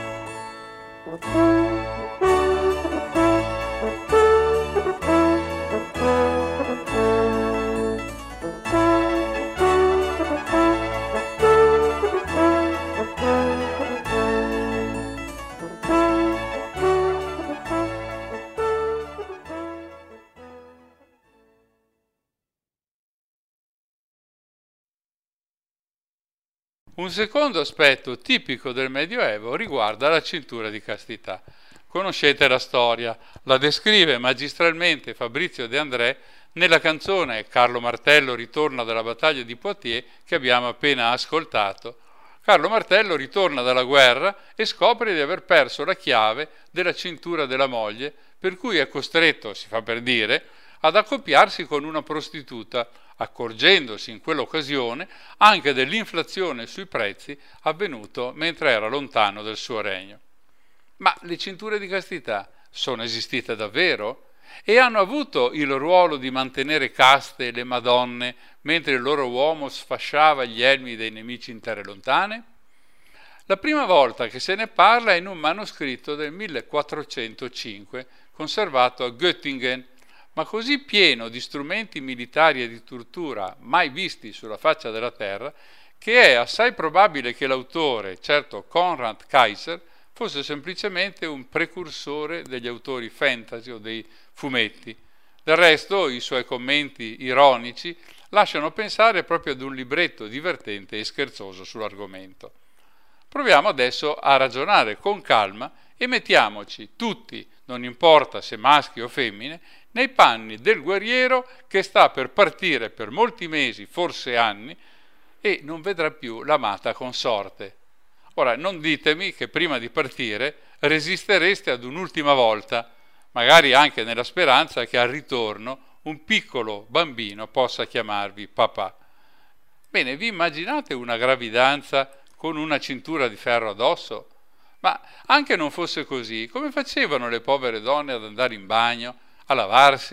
Un secondo aspetto tipico del Medioevo riguarda la cintura di castità. Conoscete la storia, la descrive magistralmente Fabrizio De André nella canzone Carlo Martello ritorna dalla battaglia di Poitiers che abbiamo appena ascoltato. Carlo Martello ritorna dalla guerra e scopre di aver perso la chiave della cintura della moglie, per cui è costretto, si fa per dire, ad accoppiarsi con una prostituta, accorgendosi in quell'occasione anche dell'inflazione sui prezzi avvenuto mentre era lontano del suo regno. Ma le cinture di castità sono esistite davvero? E hanno avuto il ruolo di mantenere caste le madonne mentre il loro uomo sfasciava gli elmi dei nemici in terre lontane? La prima volta che se ne parla è in un manoscritto del 1405 conservato a Göttingen, ma così pieno di strumenti militari e di tortura mai visti sulla faccia della terra, che è assai probabile che l'autore, certo Konrad Kaiser, fosse semplicemente un precursore degli autori fantasy o dei fumetti. Del resto, i suoi commenti ironici lasciano pensare proprio ad un libretto divertente e scherzoso sull'argomento. Proviamo adesso a ragionare con calma e mettiamoci tutti, non importa se maschi o femmine, nei panni del guerriero che sta per partire per molti mesi, forse anni, e non vedrà più l'amata consorte. Ora, non ditemi che prima di partire resistereste ad un'ultima volta, magari anche nella speranza che al ritorno un piccolo bambino possa chiamarvi papà. Bene, vi immaginate una gravidanza con una cintura di ferro addosso? Ma anche non fosse così, come facevano le povere donne ad andare in bagno, a lavarsi?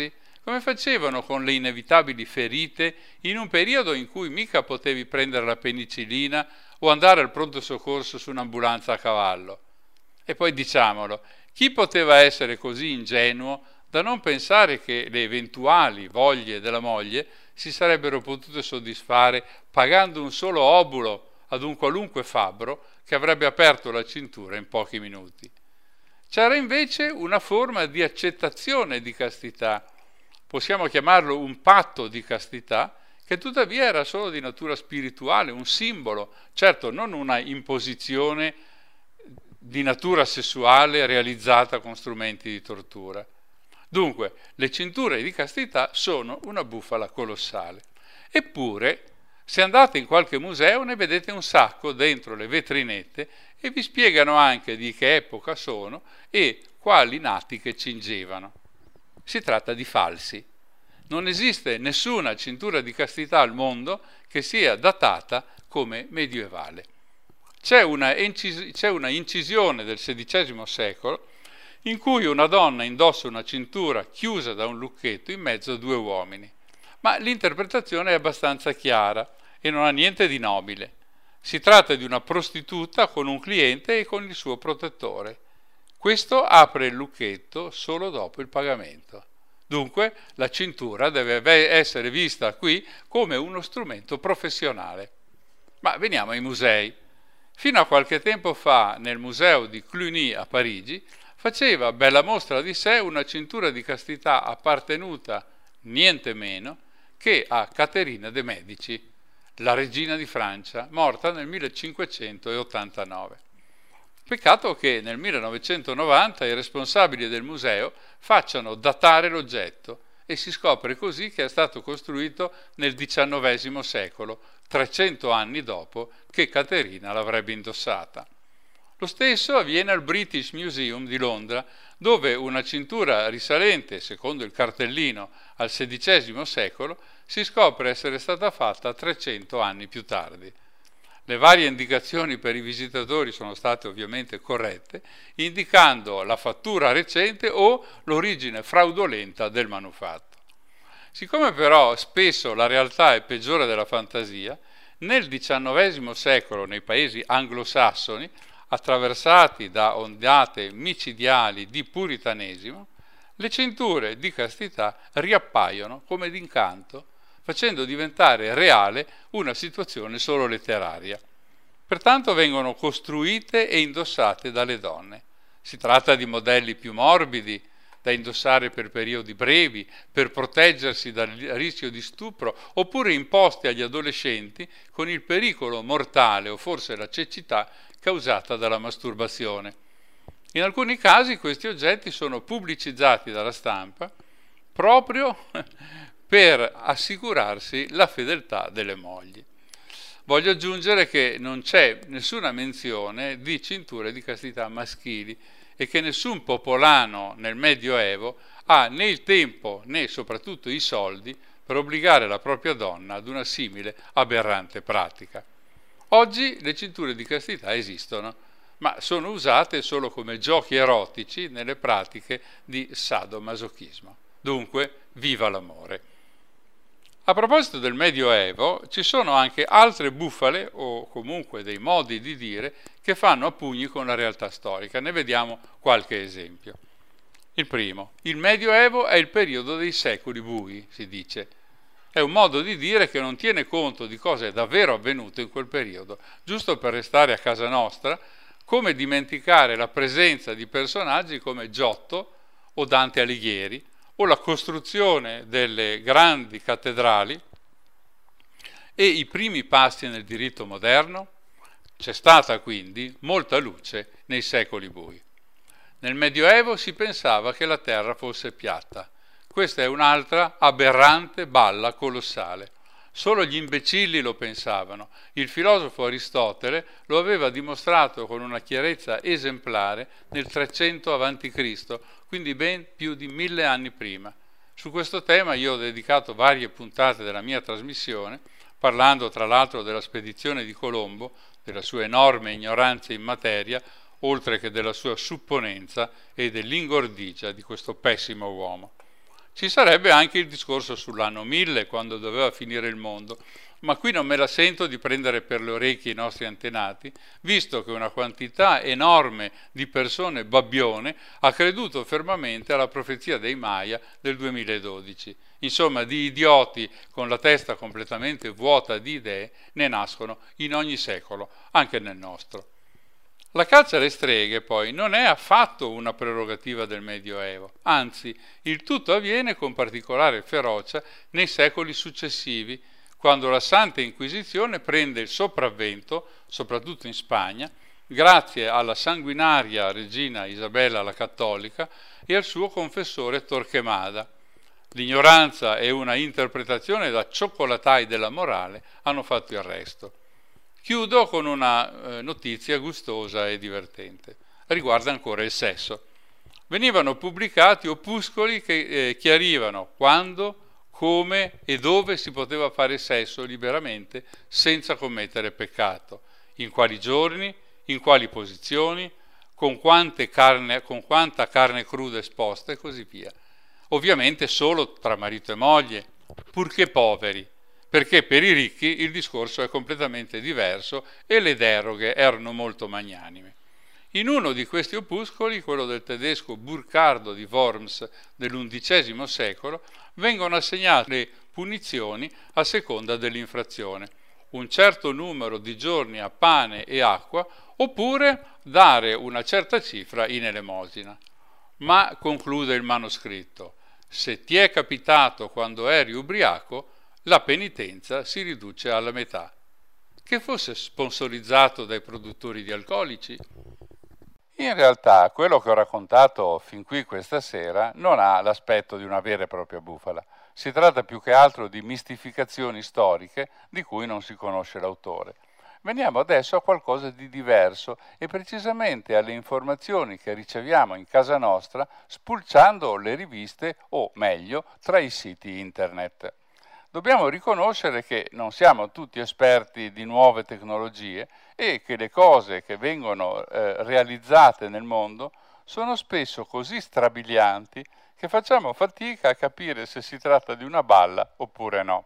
Come facevano con le inevitabili ferite in un periodo in cui mica potevi prendere la penicillina o andare al pronto soccorso su un'ambulanza a cavallo? E poi diciamolo, chi poteva essere così ingenuo da non pensare che le eventuali voglie della moglie si sarebbero potute soddisfare pagando un solo obulo ad un qualunque fabbro che avrebbe aperto la cintura in pochi minuti? C'era invece una forma di accettazione di castità, possiamo chiamarlo un patto di castità, che tuttavia era solo di natura spirituale, un simbolo, certo non una imposizione di natura sessuale realizzata con strumenti di tortura. Dunque, le cinture di castità sono una bufala colossale. Eppure, se andate in qualche museo ne vedete un sacco dentro le vetrinette e vi spiegano anche di che epoca sono e quali natiche cingevano. Si tratta di falsi. Non esiste nessuna cintura di castità al mondo che sia datata come medievale. C'è una incisione del XVI secolo in cui una donna indossa una cintura chiusa da un lucchetto in mezzo a due uomini. Ma l'interpretazione è abbastanza chiara e non ha niente di nobile. Si tratta di una prostituta con un cliente e con il suo protettore. Questo apre il lucchetto solo dopo il pagamento. Dunque la cintura deve essere vista qui come uno strumento professionale. Ma veniamo ai musei. Fino a qualche tempo fa, nel museo di Cluny a Parigi, faceva bella mostra di sé una cintura di castità appartenuta niente meno che a Caterina de' Medici, la regina di Francia, morta nel 1589. Peccato che nel 1990 i responsabili del museo facciano datare l'oggetto e si scopre così che è stato costruito nel XIX secolo, 300 anni dopo che Caterina l'avrebbe indossata. Lo stesso avviene al British Museum di Londra, dove una cintura risalente, secondo il cartellino, al XVI secolo, si scopre essere stata fatta 300 anni più tardi. Le varie indicazioni per i visitatori sono state ovviamente corrette, indicando la fattura recente o l'origine fraudolenta del manufatto. Siccome però spesso la realtà è peggiore della fantasia, nel XIX secolo nei paesi anglosassoni, attraversati da ondate micidiali di puritanesimo, le cinture di castità riappaiono come d'incanto, facendo diventare reale una situazione solo letteraria. Pertanto vengono costruite e indossate dalle donne. Si tratta di modelli più morbidi, da indossare per periodi brevi, per proteggersi dal rischio di stupro, oppure imposti agli adolescenti con il pericolo mortale o forse la cecità causata dalla masturbazione. In alcuni casi questi oggetti sono pubblicizzati dalla stampa proprio per assicurarsi la fedeltà delle mogli. Voglio aggiungere che non c'è nessuna menzione di cinture di castità maschili e che nessun popolano nel Medioevo ha né il tempo né soprattutto i soldi per obbligare la propria donna ad una simile aberrante pratica. Oggi le cinture di castità esistono, ma sono usate solo come giochi erotici nelle pratiche di sadomasochismo. Dunque, viva l'amore! A proposito del Medioevo, ci sono anche altre bufale, o comunque dei modi di dire, che fanno a pugni con la realtà storica. Ne vediamo qualche esempio. Il primo, il Medioevo è il periodo dei secoli bui, si dice. È un modo di dire che non tiene conto di cosa è davvero avvenuto in quel periodo, giusto per restare a casa nostra, come dimenticare la presenza di personaggi come Giotto o Dante Alighieri, o la costruzione delle grandi cattedrali e i primi passi nel diritto moderno. C'è stata quindi molta luce nei secoli bui. Nel Medioevo si pensava che la terra fosse piatta. Questa è un'altra aberrante balla colossale. Solo gli imbecilli lo pensavano. Il filosofo Aristotele lo aveva dimostrato con una chiarezza esemplare nel 300 a.C., quindi ben più di 1000 anni prima. Su questo tema io ho dedicato varie puntate della mia trasmissione, parlando tra l'altro della spedizione di Colombo, della sua enorme ignoranza in materia, oltre che della sua supponenza e dell'ingordigia di questo pessimo uomo. Ci sarebbe anche il discorso sull'anno 1000, quando doveva finire il mondo, ma qui non me la sento di prendere per le orecchie i nostri antenati, visto che una quantità enorme di persone babbione ha creduto fermamente alla profezia dei Maya del 2012. Insomma, di idioti con la testa completamente vuota di idee ne nascono in ogni secolo, anche nel nostro. La caccia alle streghe, poi, non è affatto una prerogativa del Medioevo, anzi, il tutto avviene con particolare ferocia nei secoli successivi, quando la Santa Inquisizione prende il sopravvento, soprattutto in Spagna, grazie alla sanguinaria regina Isabella la Cattolica e al suo confessore Torquemada. L'ignoranza e una interpretazione da cioccolatai della morale hanno fatto il resto. Chiudo con una notizia gustosa e divertente. Riguarda ancora il sesso. Venivano pubblicati opuscoli che chiarivano quando, come e dove si poteva fare sesso liberamente senza commettere peccato, in quali giorni, in quali posizioni, con quanta carne cruda esposta e così via. Ovviamente solo tra marito e moglie, purché poveri, perché per i ricchi il discorso è completamente diverso e le deroghe erano molto magnanime. In uno di questi opuscoli, quello del tedesco Burcardo di Worms dell'XI secolo, vengono assegnate le punizioni a seconda dell'infrazione, un certo numero di giorni a pane e acqua, oppure dare una certa cifra in elemosina. Ma, conclude il manoscritto, se ti è capitato quando eri ubriaco, la penitenza si riduce alla metà. Che fosse sponsorizzato dai produttori di alcolici? In realtà quello che ho raccontato fin qui questa sera non ha l'aspetto di una vera e propria bufala. Si tratta più che altro di mistificazioni storiche di cui non si conosce l'autore. Veniamo adesso a qualcosa di diverso e precisamente alle informazioni che riceviamo in casa nostra spulciando le riviste o, meglio, tra i siti internet. Dobbiamo riconoscere che non siamo tutti esperti di nuove tecnologie e che le cose che vengono realizzate nel mondo sono spesso così strabilianti che facciamo fatica a capire se si tratta di una balla oppure no.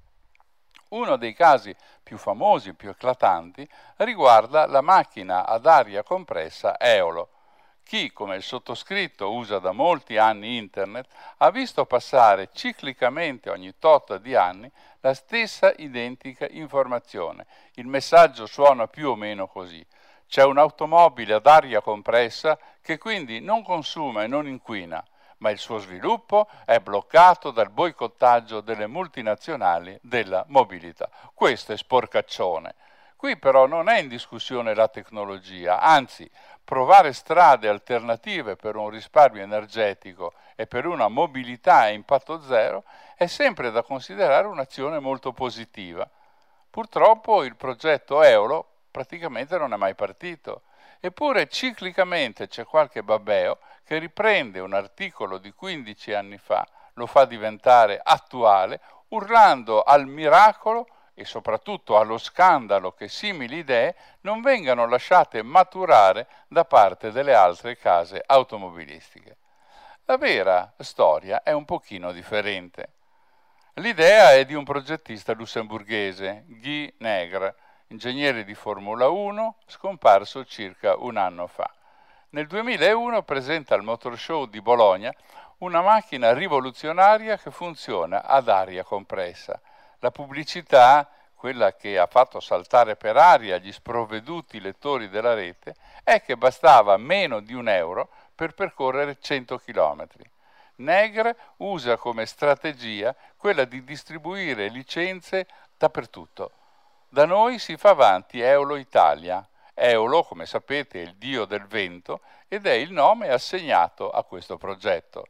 Uno dei casi più famosi, più eclatanti, riguarda la macchina ad aria compressa Eolo. Chi, come il sottoscritto, usa da molti anni internet, ha visto passare ciclicamente ogni tot di anni la stessa identica informazione. Il messaggio suona più o meno così. C'è un'automobile ad aria compressa che quindi non consuma e non inquina, ma il suo sviluppo è bloccato dal boicottaggio delle multinazionali della mobilità. Questo è sporcaccione. Qui però non è in discussione la tecnologia, anzi, provare strade alternative per un risparmio energetico e per una mobilità a impatto zero è sempre da considerare un'azione molto positiva. Purtroppo il progetto Eolo praticamente non è mai partito, eppure ciclicamente c'è qualche babbeo che riprende un articolo di 15 anni fa, lo fa diventare attuale, urlando al miracolo e soprattutto allo scandalo che simili idee non vengano lasciate maturare da parte delle altre case automobilistiche. La vera storia è un pochino differente. L'idea è di un progettista lussemburghese, Guy Negre, ingegnere di Formula 1, scomparso circa un anno fa. Nel 2001 presenta al Motor Show di Bologna una macchina rivoluzionaria che funziona ad aria compressa. La pubblicità, quella che ha fatto saltare per aria gli sprovveduti lettori della rete, è che bastava meno di €1 per percorrere 100 km. Negre usa come strategia quella di distribuire licenze dappertutto. Da noi si fa avanti Eolo Italia. Eolo, come sapete, è il dio del vento ed è il nome assegnato a questo progetto.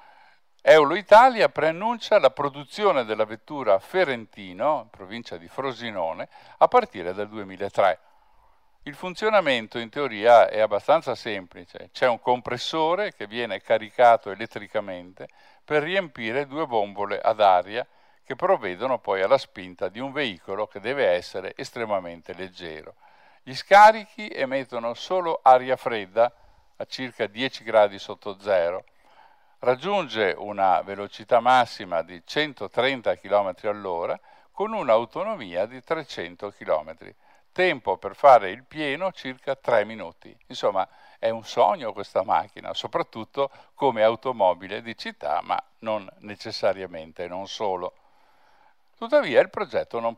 Eolo Italia preannuncia la produzione della vettura Ferentino, in provincia di Frosinone, a partire dal 2003. Il funzionamento in teoria è abbastanza semplice. C'è un compressore che viene caricato elettricamente per riempire 2 bombole ad aria che provvedono poi alla spinta di un veicolo che deve essere estremamente leggero. Gli scarichi emettono solo aria fredda a circa 10 gradi sotto zero. Raggiunge una velocità massima di 130 km all'ora con un'autonomia di 300 km. Tempo per fare il pieno circa 3 minuti. Insomma, è un sogno questa macchina, soprattutto come automobile di città, ma non necessariamente, non solo. Tuttavia il progetto non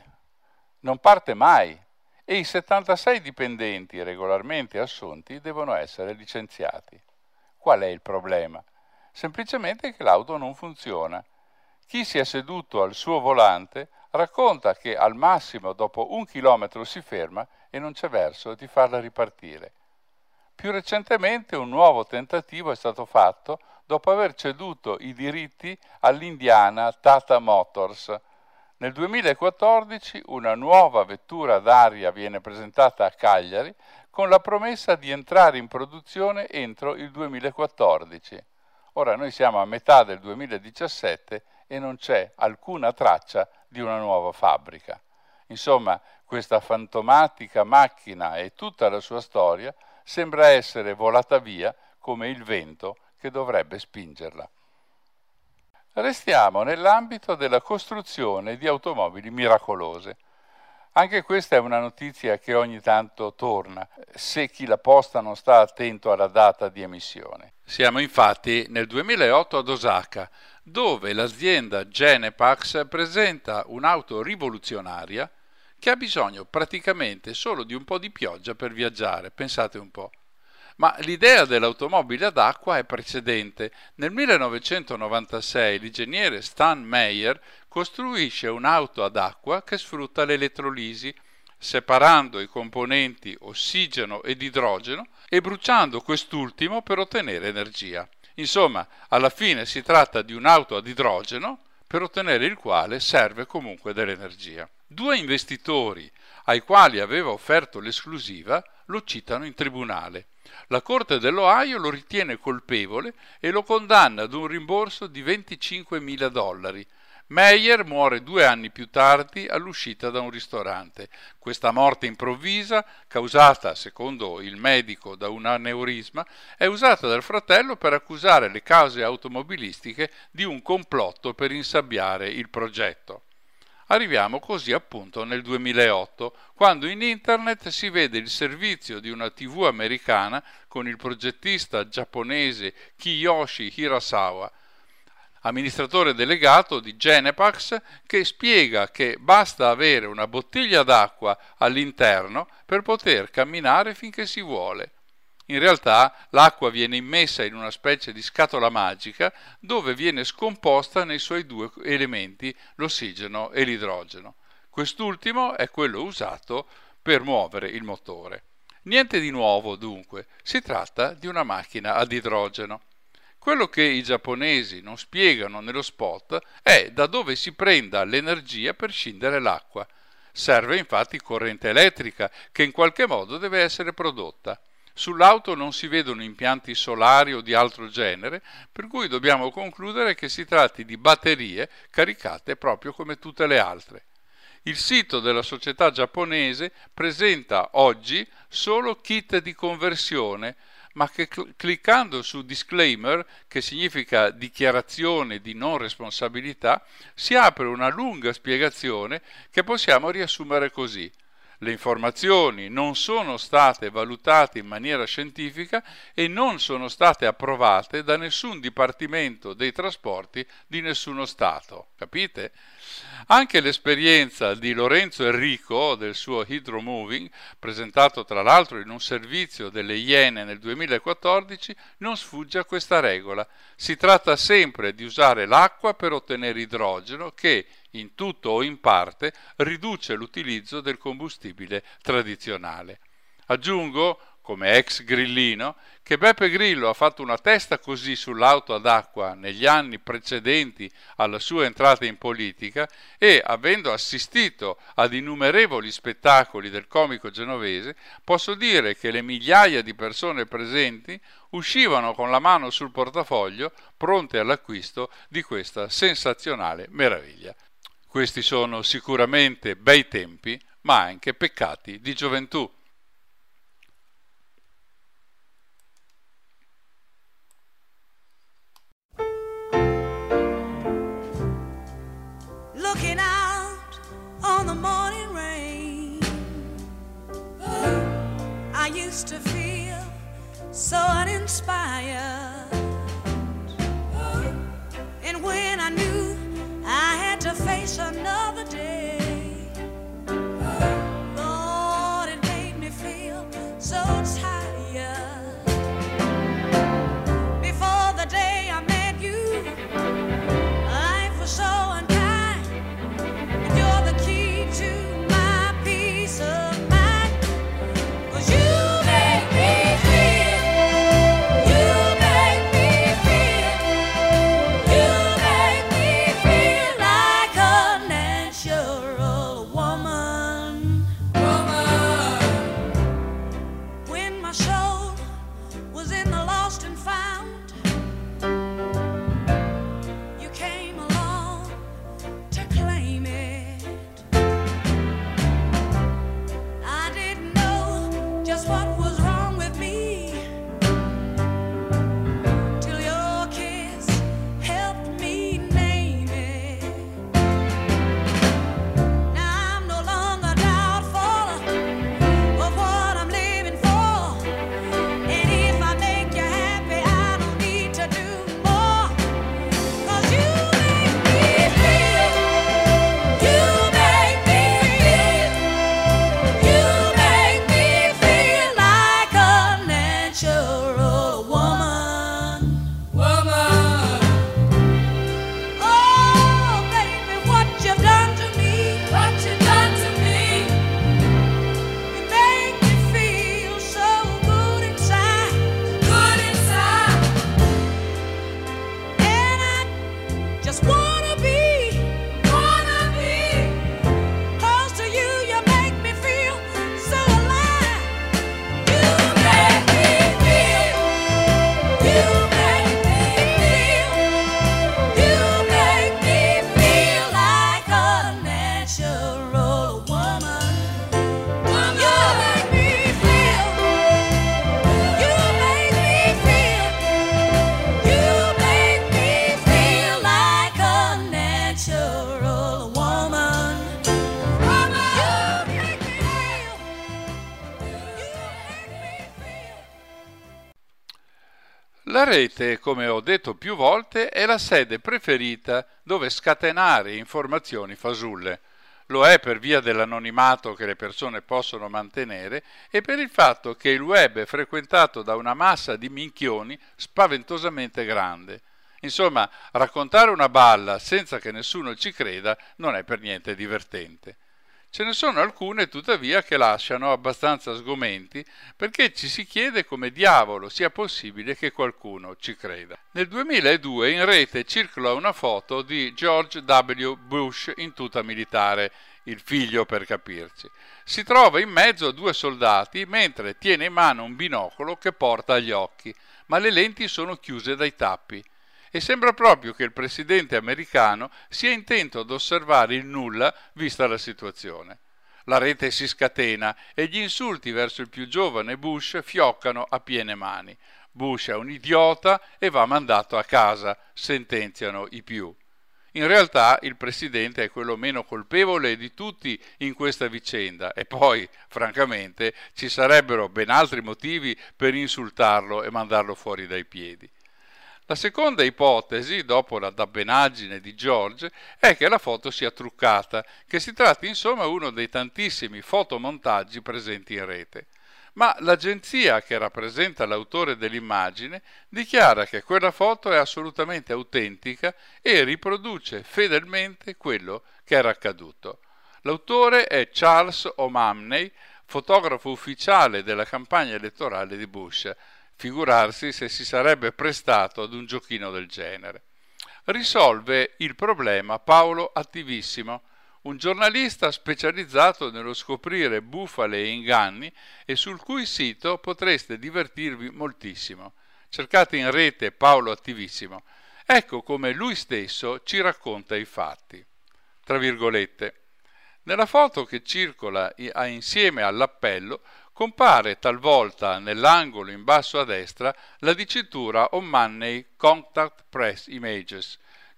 parte mai, e i 76 dipendenti regolarmente assunti devono essere licenziati. Qual è il problema? Semplicemente che l'auto non funziona. Chi si è seduto al suo volante racconta che al massimo dopo 1 chilometro si ferma e non c'è verso di farla ripartire. Più recentemente un nuovo tentativo è stato fatto dopo aver ceduto i diritti all'indiana Tata Motors. Nel 2014 una nuova vettura d'aria viene presentata a Cagliari con la promessa di entrare in produzione entro il 2014. Ora noi siamo a metà del 2017 e non c'è alcuna traccia di una nuova fabbrica. Insomma, questa fantomatica macchina e tutta la sua storia sembra essere volata via come il vento che dovrebbe spingerla. Restiamo nell'ambito della costruzione di automobili miracolose. Anche questa è una notizia che ogni tanto torna, se chi la posta non sta attento alla data di emissione. Siamo infatti nel 2008 ad Osaka, dove l'azienda Genepax presenta un'auto rivoluzionaria che ha bisogno praticamente solo di un po' di pioggia per viaggiare, pensate un po'. Ma l'idea dell'automobile ad acqua è precedente. Nel 1996 l'ingegnere Stan Meyer costruisce un'auto ad acqua che sfrutta l'elettrolisi, separando i componenti ossigeno ed idrogeno e bruciando quest'ultimo per ottenere energia. Insomma, alla fine si tratta di un'auto ad idrogeno, per ottenere il quale serve comunque dell'energia. 2 investitori ai quali aveva offerto l'esclusiva lo citano in tribunale. La Corte dell'Ohio lo ritiene colpevole e lo condanna ad un rimborso di $25.000. Meyer muore 2 anni più tardi all'uscita da un ristorante. Questa morte improvvisa, causata, secondo il medico, da un aneurisma, è usata dal fratello per accusare le case automobilistiche di un complotto per insabbiare il progetto. Arriviamo così appunto nel 2008, quando in internet si vede il servizio di una TV americana con il progettista giapponese Kiyoshi Hirasawa, amministratore delegato di Genepax, che spiega che basta avere una bottiglia d'acqua all'interno per poter camminare finché si vuole. In realtà l'acqua viene immessa in una specie di scatola magica dove viene scomposta nei suoi 2 elementi, l'ossigeno e l'idrogeno. Quest'ultimo è quello usato per muovere il motore. Niente di nuovo dunque, si tratta di una macchina ad idrogeno. Quello che i giapponesi non spiegano nello spot è da dove si prenda l'energia per scindere l'acqua. Serve infatti corrente elettrica che in qualche modo deve essere prodotta. Sull'auto non si vedono impianti solari o di altro genere, per cui dobbiamo concludere che si tratti di batterie caricate proprio come tutte le altre. Il sito della società giapponese presenta oggi solo kit di conversione, ma che cliccando su disclaimer, che significa dichiarazione di non responsabilità, si apre una lunga spiegazione che possiamo riassumere così. Le informazioni non sono state valutate in maniera scientifica e non sono state approvate da nessun dipartimento dei trasporti di nessuno Stato. Capite? Anche l'esperienza di Lorenzo Enrico del suo Hydromoving, presentato tra l'altro in un servizio delle Iene nel 2014, non sfugge a questa regola. Si tratta sempre di usare l'acqua per ottenere idrogeno che, in tutto o in parte, riduce l'utilizzo del combustibile tradizionale. Aggiungo, come ex grillino, che Beppe Grillo ha fatto una testa così sull'auto ad acqua negli anni precedenti alla sua entrata in politica e, avendo assistito ad innumerevoli spettacoli del comico genovese, posso dire che le migliaia di persone presenti uscivano con la mano sul portafoglio pronte all'acquisto di questa sensazionale meraviglia. Questi sono sicuramente bei tempi, ma anche peccati di gioventù. used to feel so uninspired. And when I knew I had to face another day, Lord, it made me feel so tired. Before the day I met you, life was so unkind, and you're the key to my peace of mind. 'Cause you make me feel, you make me feel, you make me feel like a natural woman. When my soul was in the lost and found, you came along to claim it. I didn't know just what was wrong with me till your kiss helped me name it. Now I'm no longer doubtful of what I'm living for, and if I make you happy, I don't need to do more. 'Cause you make me feel, you make me feel, you make me feel like a natural woman. Oh, baby, what you've done to me, what you've done to me. You make me feel so good inside, and I just wanna be close to you. You make me feel so alive. You make me feel, you make me feel, you make me feel like a natural woman. You make me feel, you make me feel, you make me feel like a natural woman. You make me feel, you make me feel. La rete, come ho detto più volte, è la sede preferita dove scatenare informazioni fasulle. Lo è per via dell'anonimato che le persone possono mantenere e per il fatto che il web è frequentato da una massa di minchioni spaventosamente grande. Insomma, raccontare una balla senza che nessuno ci creda non è per niente divertente. Ce ne sono alcune, tuttavia, che lasciano abbastanza sgomenti perché ci si chiede come diavolo sia possibile che qualcuno ci creda. Nel 2002 in rete circola una foto di George W. Bush in tuta militare, il figlio per capirci. Si trova in mezzo a due soldati mentre tiene in mano un binocolo che porta agli occhi, ma le lenti sono chiuse dai tappi. E sembra proprio che il presidente americano sia intento ad osservare il nulla vista la situazione. La rete si scatena e gli insulti verso il più giovane Bush fioccano a piene mani. Bush è un idiota e va mandato a casa, sentenziano i più. In realtà il presidente è quello meno colpevole di tutti in questa vicenda e poi, francamente, ci sarebbero ben altri motivi per insultarlo e mandarlo fuori dai piedi. La seconda ipotesi, dopo la dabbenaggine di George, è che la foto sia truccata, che si tratti insomma uno dei tantissimi fotomontaggi presenti in rete. Ma l'agenzia che rappresenta l'autore dell'immagine dichiara che quella foto è assolutamente autentica e riproduce fedelmente quello che era accaduto. L'autore è Charles O'Mamney, fotografo ufficiale della campagna elettorale di Bush. Figurarsi se si sarebbe prestato ad un giochino del genere. Risolve il problema Paolo Attivissimo, un giornalista specializzato nello scoprire bufale e inganni e sul cui sito potreste divertirvi moltissimo. Cercate in rete Paolo Attivissimo. Ecco come lui stesso ci racconta i fatti. Tra virgolette. Nella foto che circola insieme all'appello compare talvolta nell'angolo in basso a destra la dicitura O'Mamney Contact Press Images,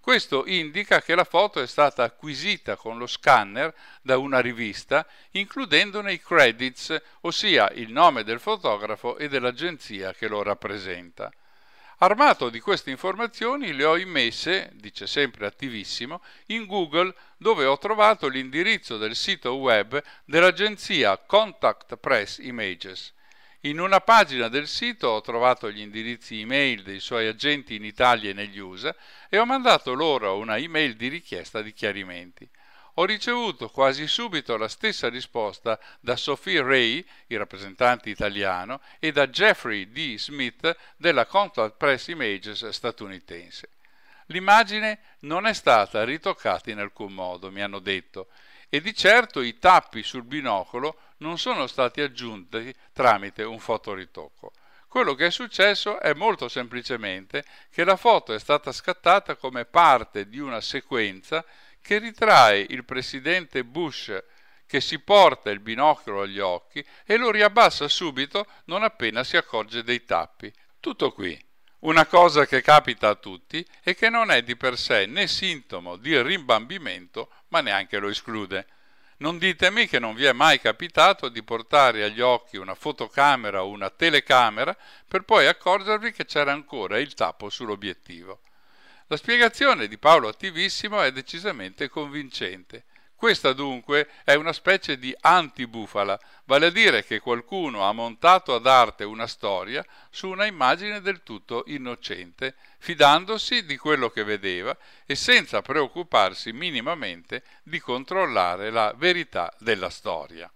Questo indica che la foto è stata acquisita con lo scanner da una rivista, includendone i credits, ossia il nome del fotografo e dell'agenzia che lo rappresenta. Armato di queste informazioni le ho immesse, dice sempre Attivissimo, in Google, dove ho trovato l'indirizzo del sito web dell'agenzia Contact Press Images. In una pagina del sito ho trovato gli indirizzi email dei suoi agenti in Italia e negli USA e ho mandato loro una email di richiesta di chiarimenti. Ho ricevuto quasi subito la stessa risposta da Sophie Ray, il rappresentante italiano, e da Jeffrey D. Smith della Contact Press Images statunitense. L'immagine non è stata ritoccata in alcun modo, mi hanno detto, e di certo i tappi sul binocolo non sono stati aggiunti tramite un fotoritocco. Quello che è successo è molto semplicemente che la foto è stata scattata come parte di una sequenza che ritrae il presidente Bush che si porta il binocolo agli occhi e lo riabbassa subito non appena si accorge dei tappi. Tutto qui. Una cosa che capita a tutti e che non è di per sé né sintomo di rimbambimento, ma neanche lo esclude. Non ditemi che non vi è mai capitato di portare agli occhi una fotocamera o una telecamera per poi accorgervi che c'era ancora il tappo sull'obiettivo. La spiegazione di Paolo Attivissimo è decisamente convincente. Questa dunque è una specie di antibufala, vale a dire che qualcuno ha montato ad arte una storia su una immagine del tutto innocente, fidandosi di quello che vedeva e senza preoccuparsi minimamente di controllare la verità della storia.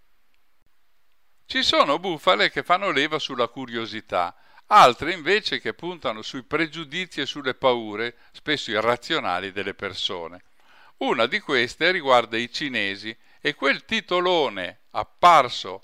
Ci sono bufale che fanno leva sulla curiosità, altre invece che puntano sui pregiudizi e sulle paure, spesso irrazionali, delle persone. Una di queste riguarda i cinesi e quel titolone apparso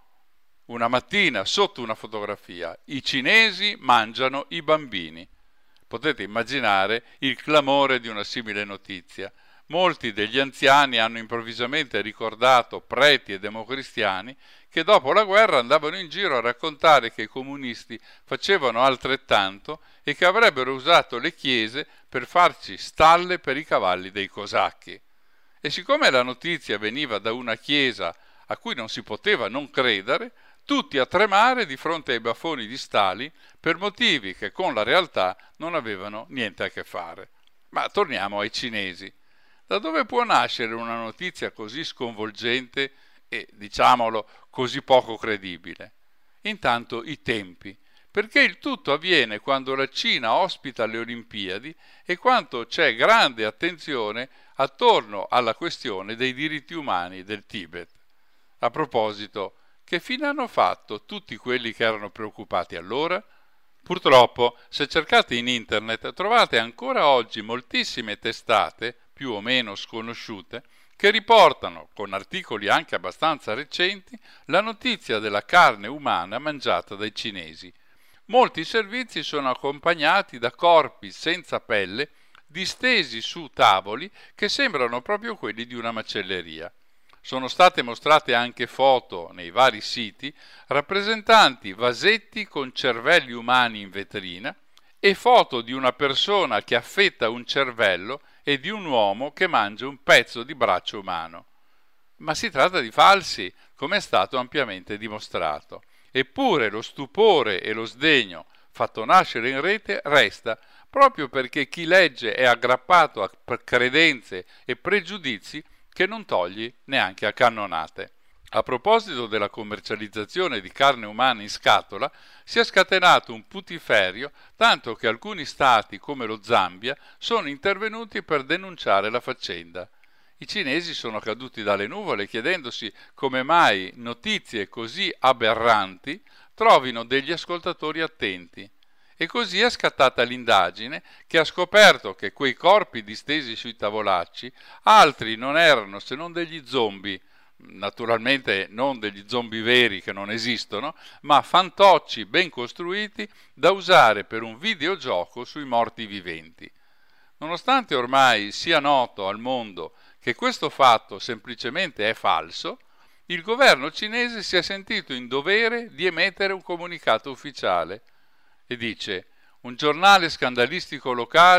una mattina sotto una fotografia: i cinesi mangiano i bambini. Potete immaginare il clamore di una simile notizia. Molti degli anziani hanno improvvisamente ricordato, preti e democristiani, che dopo la guerra andavano in giro a raccontare che i comunisti facevano altrettanto e che avrebbero usato le chiese per farci stalle per i cavalli dei cosacchi. E siccome la notizia veniva da una chiesa a cui non si poteva non credere, tutti a tremare di fronte ai baffoni di Stalin per motivi che con la realtà non avevano niente a che fare. Ma torniamo ai cinesi. Da dove può nascere una notizia così sconvolgente e, diciamolo, così poco credibile? Intanto i tempi, perché il tutto avviene quando la Cina ospita le Olimpiadi e quando c'è grande attenzione attorno alla questione dei diritti umani del Tibet. A proposito, che fine hanno fatto tutti quelli che erano preoccupati allora? Purtroppo, se cercate in internet, trovate ancora oggi moltissime testate, più o meno sconosciute, che riportano, con articoli anche abbastanza recenti, la notizia della carne umana mangiata dai cinesi. Molti servizi sono accompagnati da corpi senza pelle distesi su tavoli che sembrano proprio quelli di una macelleria. Sono state mostrate anche foto nei vari siti rappresentanti vasetti con cervelli umani in vetrina e foto di una persona che affetta un cervello e di un uomo che mangia un pezzo di braccio umano. Ma si tratta di falsi, come è stato ampiamente dimostrato. Eppure lo stupore e lo sdegno fatto nascere in rete resta, proprio perché chi legge è aggrappato a credenze e pregiudizi che non togli neanche a cannonate. A proposito della commercializzazione di carne umana in scatola, si è scatenato un putiferio, tanto che alcuni stati, come lo Zambia, sono intervenuti per denunciare la faccenda. I cinesi sono caduti dalle nuvole chiedendosi come mai notizie così aberranti trovino degli ascoltatori attenti. E così è scattata l'indagine che ha scoperto che quei corpi distesi sui tavolacci altri non erano se non degli zombie, naturalmente non degli zombie veri che non esistono, ma fantocci ben costruiti da usare per un videogioco sui morti viventi. Nonostante ormai sia noto al mondo che questo fatto semplicemente è falso, il governo cinese si è sentito in dovere di emettere un comunicato ufficiale e dice: un giornale scandalistico locale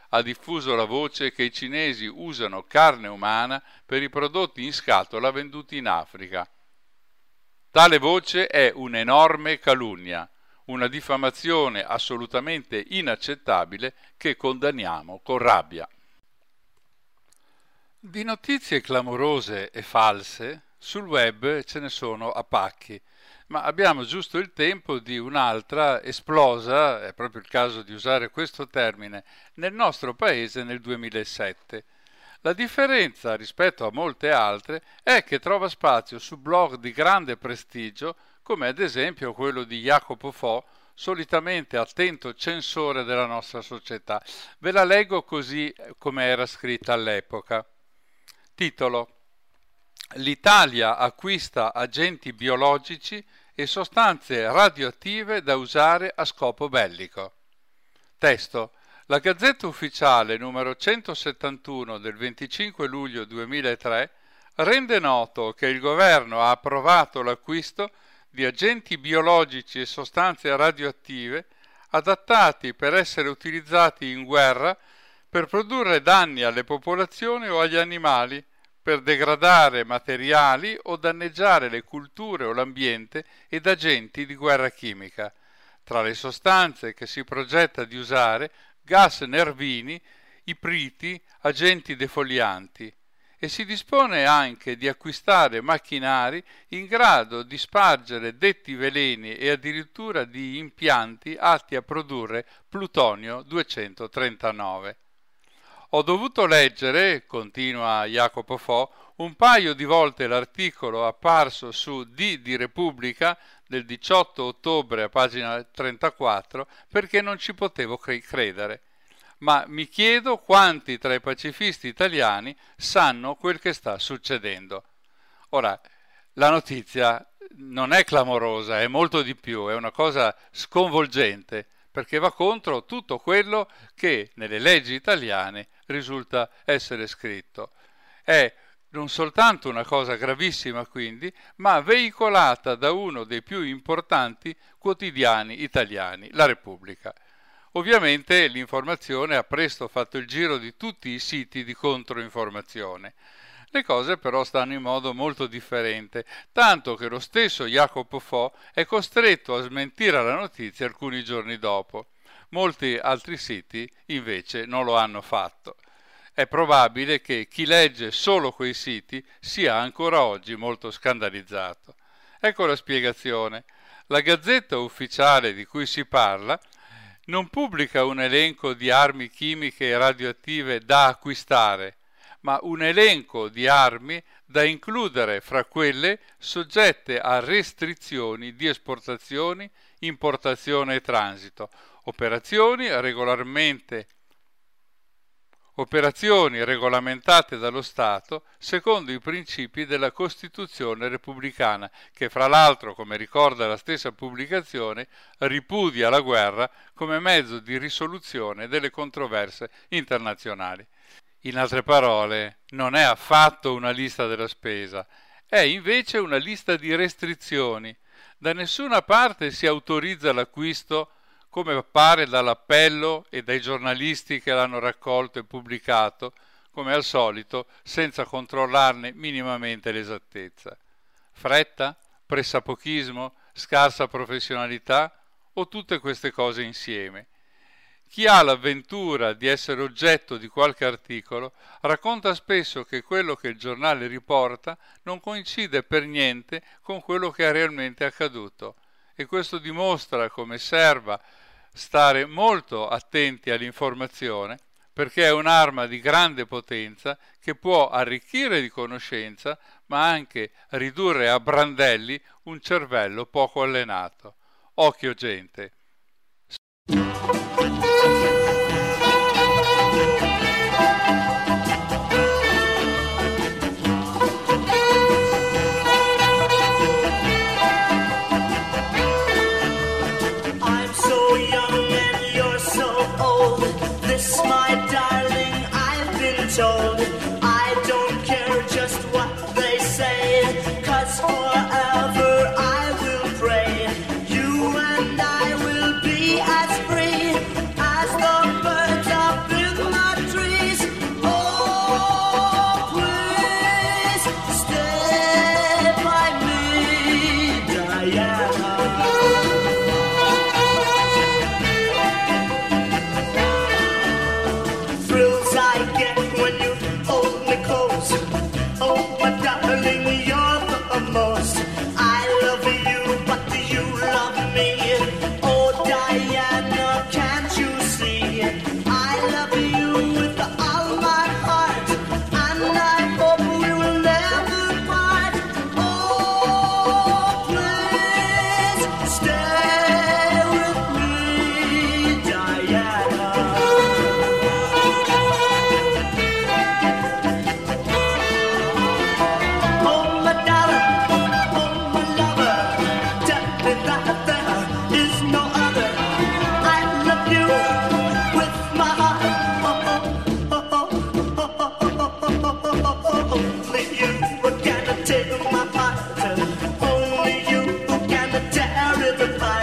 ha diffuso la voce che i cinesi usano carne umana per i prodotti in scatola venduti in Africa. Tale voce è un'enorme calunnia, una diffamazione assolutamente inaccettabile che condanniamo con rabbia. Di notizie clamorose e false sul web ce ne sono a pacchi, ma abbiamo giusto il tempo di un'altra esplosa, è proprio il caso di usare questo termine, nel nostro paese nel 2007. La differenza rispetto a molte altre è che trova spazio su blog di grande prestigio, come ad esempio quello di Jacopo Fo, solitamente attento censore della nostra società. Ve la leggo così come era scritta all'epoca. Titolo: L'Italia acquista agenti biologici e sostanze radioattive da usare a scopo bellico. Testo: la Gazzetta Ufficiale numero 171 del 25 luglio 2003 rende noto che il governo ha approvato l'acquisto di agenti biologici e sostanze radioattive adattati per essere utilizzati in guerra per produrre danni alle popolazioni o agli animali, per degradare materiali o danneggiare le culture o l'ambiente ed agenti di guerra chimica. Tra le sostanze che si progetta di usare, gas nervini, ipriti, agenti defolianti, e si dispone anche di acquistare macchinari in grado di spargere detti veleni e addirittura di impianti atti a produrre plutonio 239. Ho dovuto leggere, continua Jacopo Fo, un paio di volte l'articolo apparso su di Repubblica del 18 ottobre a pagina 34 perché non ci potevo credere. Ma mi chiedo quanti tra i pacifisti italiani sanno quel che sta succedendo. Ora, la notizia non è clamorosa, è molto di più, è una cosa sconvolgente, perché va contro tutto quello che nelle leggi italiane risulta essere scritto. È non soltanto una cosa gravissima, quindi, ma veicolata da uno dei più importanti quotidiani italiani, La Repubblica. Ovviamente l'informazione ha presto fatto il giro di tutti i siti di controinformazione. Le cose però stanno in modo molto differente, tanto che lo stesso Jacopo Fo è costretto a smentire la notizia alcuni giorni dopo. Molti altri siti invece non lo hanno fatto. È probabile che chi legge solo quei siti sia ancora oggi molto scandalizzato. Ecco la spiegazione. La Gazzetta Ufficiale di cui si parla non pubblica un elenco di armi chimiche e radioattive da acquistare, ma un elenco di armi da includere fra quelle soggette a restrizioni di esportazione, importazione e transito, operazioni regolamentate dallo Stato secondo i principi della Costituzione repubblicana, che fra l'altro, come ricorda la stessa pubblicazione, ripudia la guerra come mezzo di risoluzione delle controversie internazionali. In altre parole, non è affatto una lista della spesa, è invece una lista di restrizioni. Da nessuna parte si autorizza l'acquisto, come appare dall'appello e dai giornalisti che l'hanno raccolto e pubblicato, come al solito, senza controllarne minimamente l'esattezza. Fretta? Pressapochismo? Scarsa professionalità? O tutte queste cose insieme? Chi ha l'avventura di essere oggetto di qualche articolo racconta spesso che quello che il giornale riporta non coincide per niente con quello che è realmente accaduto, e questo dimostra come serva stare molto attenti all'informazione, perché è un'arma di grande potenza che può arricchire di conoscenza, ma anche ridurre a brandelli un cervello poco allenato. Occhio, gente! I don't care just what they say, 'cause forever I will pray. You and I will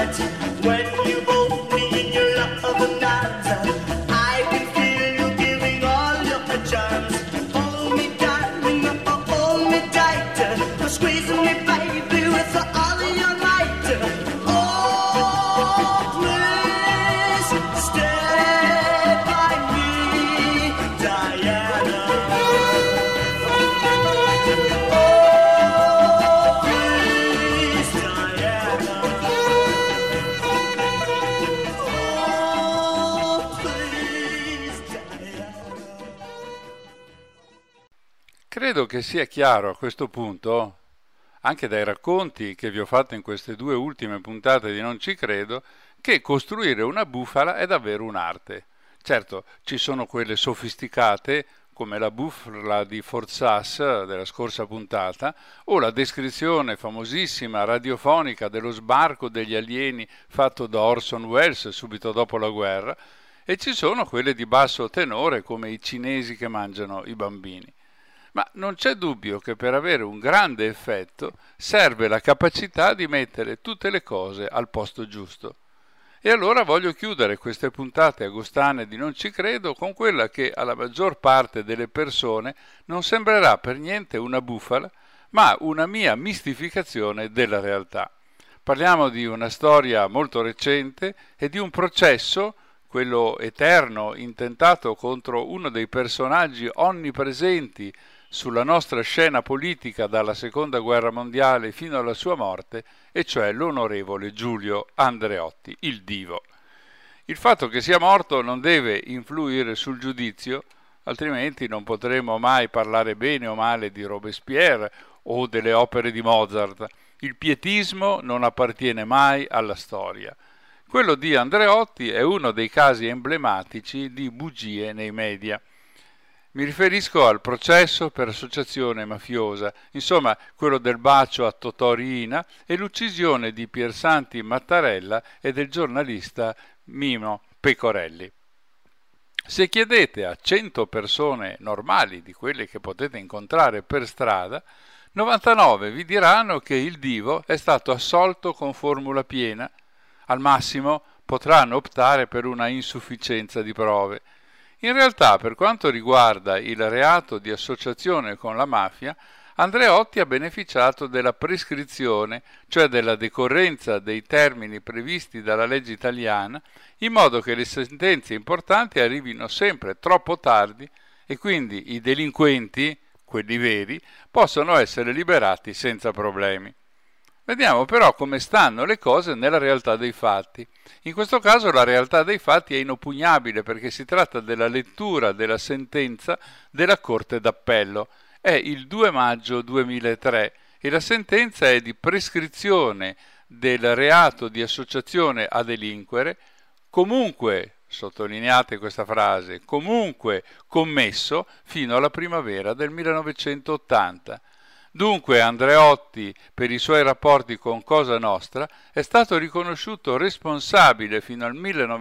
night. When you hold me in your loving arms, I can feel you giving all your charms. Hold me darling, hold me tight, squeeze me baby with all your might. Oh, please stay by me, Diana. Oh, please, Diana. Oh, please, Diana. Credo che sia chiaro a questo punto, anche dai racconti che vi ho fatto in queste due ultime puntate di Non ci credo, che costruire una bufala è davvero un'arte. Certo, ci sono quelle sofisticate, come la bufala di Forsas della scorsa puntata, o la descrizione famosissima radiofonica dello sbarco degli alieni fatto da Orson Welles subito dopo la guerra, e ci sono quelle di basso tenore, come i cinesi che mangiano i bambini. Ma non c'è dubbio che per avere un grande effetto serve la capacità di mettere tutte le cose al posto giusto. E allora voglio chiudere queste puntate agostane di Non ci credo con quella che alla maggior parte delle persone non sembrerà per niente una bufala, ma una mia mistificazione della realtà. Parliamo di una storia molto recente e di un processo, quello eterno, intentato contro uno dei personaggi onnipresenti sulla nostra scena politica dalla Seconda Guerra Mondiale fino alla sua morte, e cioè l'onorevole Giulio Andreotti, il Divo. Il fatto che sia morto non deve influire sul giudizio, altrimenti non potremo mai parlare bene o male di Robespierre o delle opere di Mozart. Il pietismo non appartiene mai alla storia. Quello di Andreotti è uno dei casi emblematici di bugie nei media. Mi riferisco al processo per associazione mafiosa, insomma quello del bacio a Totò Riina e l'uccisione di Piersanti Mattarella e del giornalista Mimo Pecorelli. Se chiedete a 100 persone normali, di quelle che potete incontrare per strada, 99 vi diranno che il Divo è stato assolto con formula piena. Al massimo potranno optare per una insufficienza di prove. In realtà, per quanto riguarda il reato di associazione con la mafia, Andreotti ha beneficiato della prescrizione, cioè della decorrenza dei termini previsti dalla legge italiana, in modo che le sentenze importanti arrivino sempre troppo tardi e quindi i delinquenti, quelli veri, possono essere liberati senza problemi. Vediamo però come stanno le cose nella realtà dei fatti. In questo caso la realtà dei fatti è inoppugnabile perché si tratta della lettura della sentenza della Corte d'Appello. È il 2 maggio 2003 e la sentenza è di prescrizione del reato di associazione a delinquere comunque, sottolineate questa frase, comunque commesso fino alla primavera del 1980. Dunque Andreotti, per i suoi rapporti con Cosa Nostra, è stato riconosciuto responsabile fino al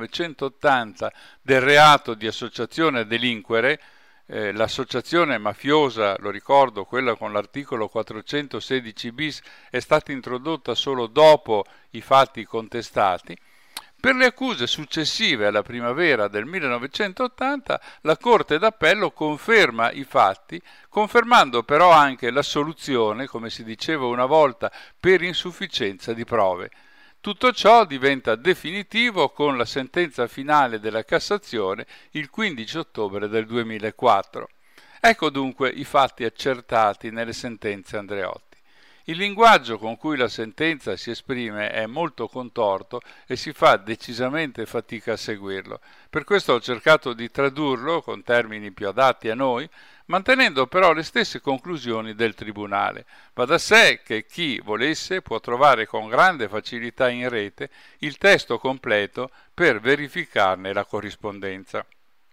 1980 del reato di associazione a delinquere. L'associazione mafiosa, lo ricordo, quella con l'articolo 416 bis, è stata introdotta solo dopo i fatti contestati. Per le accuse successive alla primavera del 1980, la Corte d'Appello conferma i fatti, confermando però anche l'assoluzione, come si diceva una volta, per insufficienza di prove. Tutto ciò diventa definitivo con la sentenza finale della Cassazione il 15 ottobre del 2004. Ecco dunque i fatti accertati nelle sentenze Andreotti. Il linguaggio con cui la sentenza si esprime è molto contorto e si fa decisamente fatica a seguirlo. Per questo ho cercato di tradurlo con termini più adatti a noi, mantenendo però le stesse conclusioni del Tribunale. Va da sé che chi volesse può trovare con grande facilità in rete il testo completo per verificarne la corrispondenza.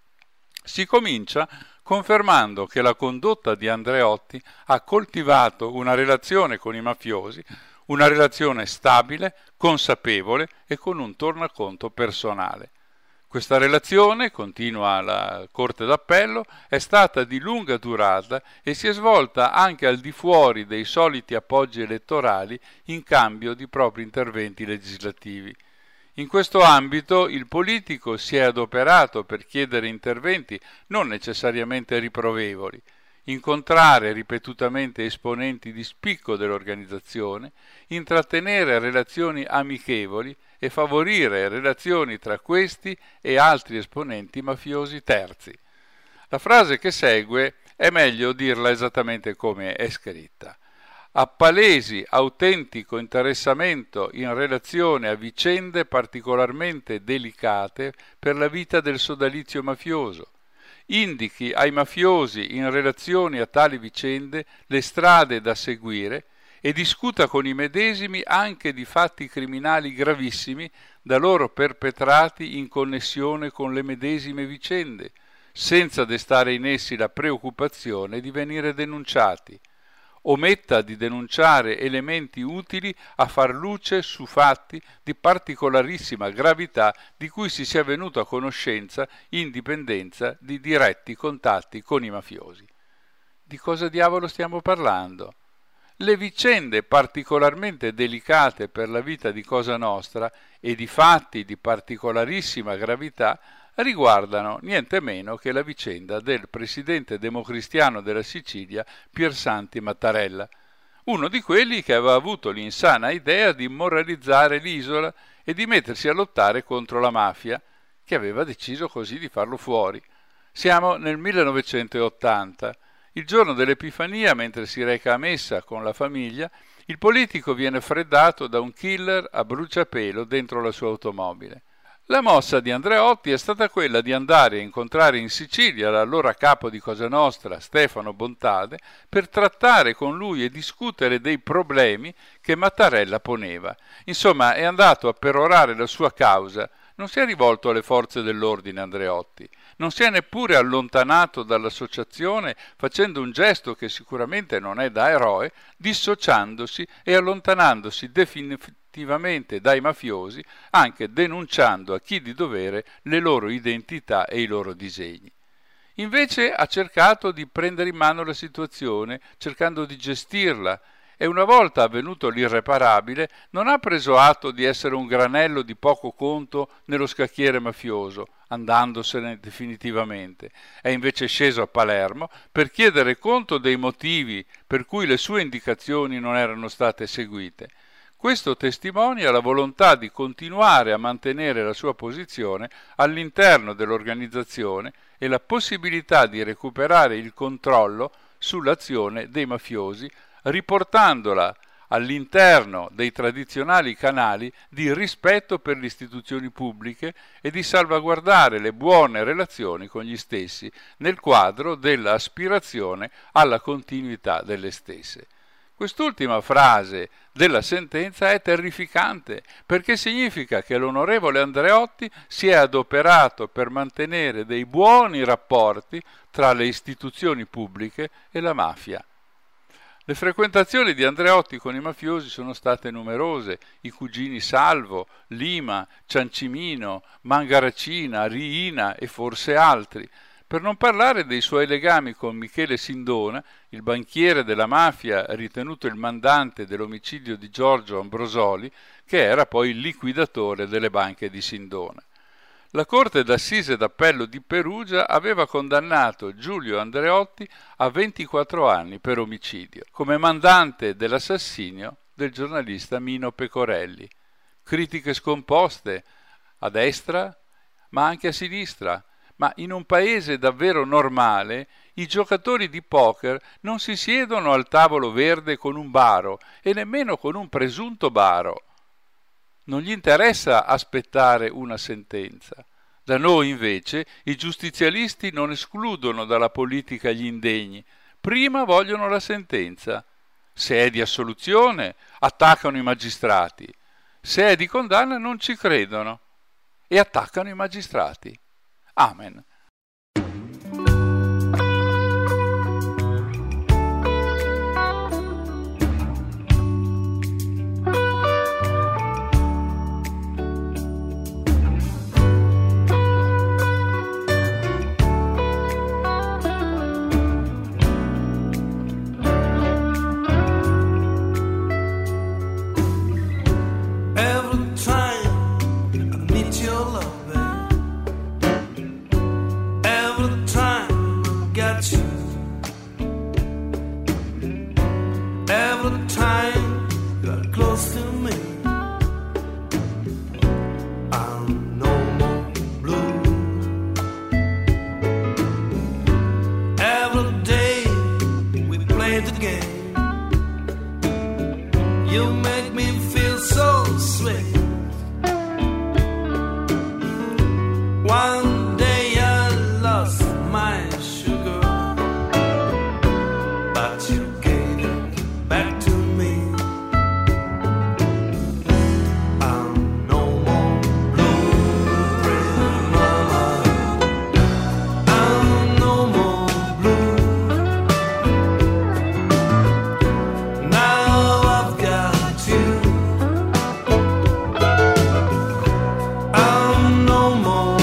Si comincia confermando che la condotta di Andreotti ha coltivato una relazione con i mafiosi, una relazione stabile, consapevole e con un tornaconto personale. Questa relazione, continua la Corte d'Appello, è stata di lunga durata e si è svolta anche al di fuori dei soliti appoggi elettorali in cambio di propri interventi legislativi. In questo ambito il politico si è adoperato per chiedere interventi non necessariamente riprovevoli, incontrare ripetutamente esponenti di spicco dell'organizzazione, intrattenere relazioni amichevoli e favorire relazioni tra questi e altri esponenti mafiosi terzi. La frase che segue è meglio dirla esattamente come è scritta. A palesi autentico interessamento in relazione a vicende particolarmente delicate per la vita del sodalizio mafioso. Indichi ai mafiosi in relazione a tali vicende le strade da seguire e discuta con i medesimi anche di fatti criminali gravissimi da loro perpetrati in connessione con le medesime vicende, senza destare in essi la preoccupazione di venire denunciati. Ometta di denunciare elementi utili a far luce su fatti di particolarissima gravità di cui si sia venuto a conoscenza in dipendenza di diretti contatti con i mafiosi. Di cosa diavolo stiamo parlando? Le vicende particolarmente delicate per la vita di Cosa Nostra e di fatti di particolarissima gravità riguardano niente meno che la vicenda del presidente democristiano della Sicilia Piersanti Mattarella, uno di quelli che aveva avuto l'insana idea di moralizzare l'isola e di mettersi a lottare contro la mafia, che aveva deciso così di farlo fuori. Siamo nel 1980. Il giorno dell'Epifania, mentre si reca a messa con la famiglia, il politico viene freddato da un killer a bruciapelo dentro la sua automobile. La mossa di Andreotti è stata quella di andare a incontrare in Sicilia l'allora capo di Cosa Nostra, Stefano Bontade, per trattare con lui e discutere dei problemi che Mattarella poneva. Insomma, è andato a perorare la sua causa. Non si è rivolto alle forze dell'ordine Andreotti, non si è neppure allontanato dall'associazione facendo un gesto che sicuramente non è da eroe, dissociandosi e allontanandosi definitivamente dai mafiosi, anche denunciando a chi di dovere le loro identità e i loro disegni. Invece ha cercato di prendere in mano la situazione, cercando di gestirla, e una volta avvenuto l'irreparabile non ha preso atto di essere un granello di poco conto nello scacchiere mafioso, andandosene definitivamente. È invece sceso a Palermo per chiedere conto dei motivi per cui le sue indicazioni non erano state seguite. Questo testimonia la volontà di continuare a mantenere la sua posizione all'interno dell'organizzazione e la possibilità di recuperare il controllo sull'azione dei mafiosi, riportandola all'interno dei tradizionali canali di rispetto per le istituzioni pubbliche e di salvaguardare le buone relazioni con gli stessi nel quadro dell'aspirazione alla continuità delle stesse. Quest'ultima frase della sentenza è terrificante perché significa che l'onorevole Andreotti si è adoperato per mantenere dei buoni rapporti tra le istituzioni pubbliche e la mafia. Le frequentazioni di Andreotti con i mafiosi sono state numerose: i cugini Salvo, Lima, Ciancimino, Mangaracina, Riina e forse altri, per non parlare dei suoi legami con Michele Sindona, il banchiere della mafia ritenuto il mandante dell'omicidio di Giorgio Ambrosoli, che era poi il liquidatore delle banche di Sindona. La Corte d'Assise d'Appello di Perugia aveva condannato Giulio Andreotti a 24 anni per omicidio, come mandante dell'assassinio del giornalista Mino Pecorelli. Critiche scomposte a destra, ma anche a sinistra. Ma in un paese davvero normale i giocatori di poker non si siedono al tavolo verde con un baro e nemmeno con un presunto baro. Non gli interessa aspettare una sentenza. Da noi invece i giustizialisti non escludono dalla politica gli indegni, prima vogliono la sentenza. Se è di assoluzione attaccano i magistrati, se è di condanna non ci credono e attaccano i magistrati. Amen. your love, babe. Every time I got you, every time you are close to me, I'm no more blue. Every day we play the game, you make me feel so sweet. One day I lost my sugar, but you gave it back to me. I'm no more blue, pretty mama. I'm no more blue. Now I've got you. I'm no more.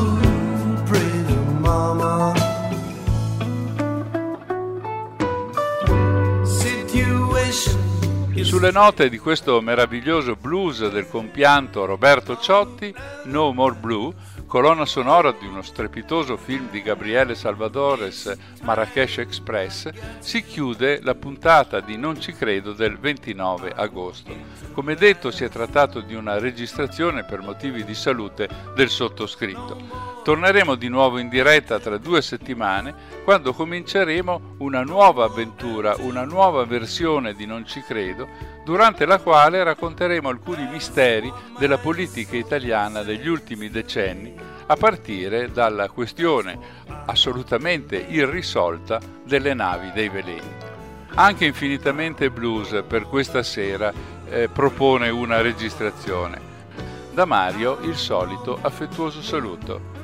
Sulle note di questo meraviglioso blues del compianto Roberto Ciotti, No More Blue, colonna sonora di uno strepitoso film di Gabriele Salvadores, Marrakesh Express, si chiude la puntata di Non ci credo del 29 agosto. Come detto, si è trattato di una registrazione per motivi di salute del sottoscritto. Torneremo di nuovo in diretta tra 2 settimane, quando cominceremo una nuova avventura, una nuova versione di Non ci credo, durante la quale racconteremo alcuni misteri della politica italiana degli ultimi decenni, a partire dalla questione assolutamente irrisolta delle navi dei veleni. Anche Infinitamente Blues per questa sera propone una registrazione. Da Mario il solito affettuoso saluto.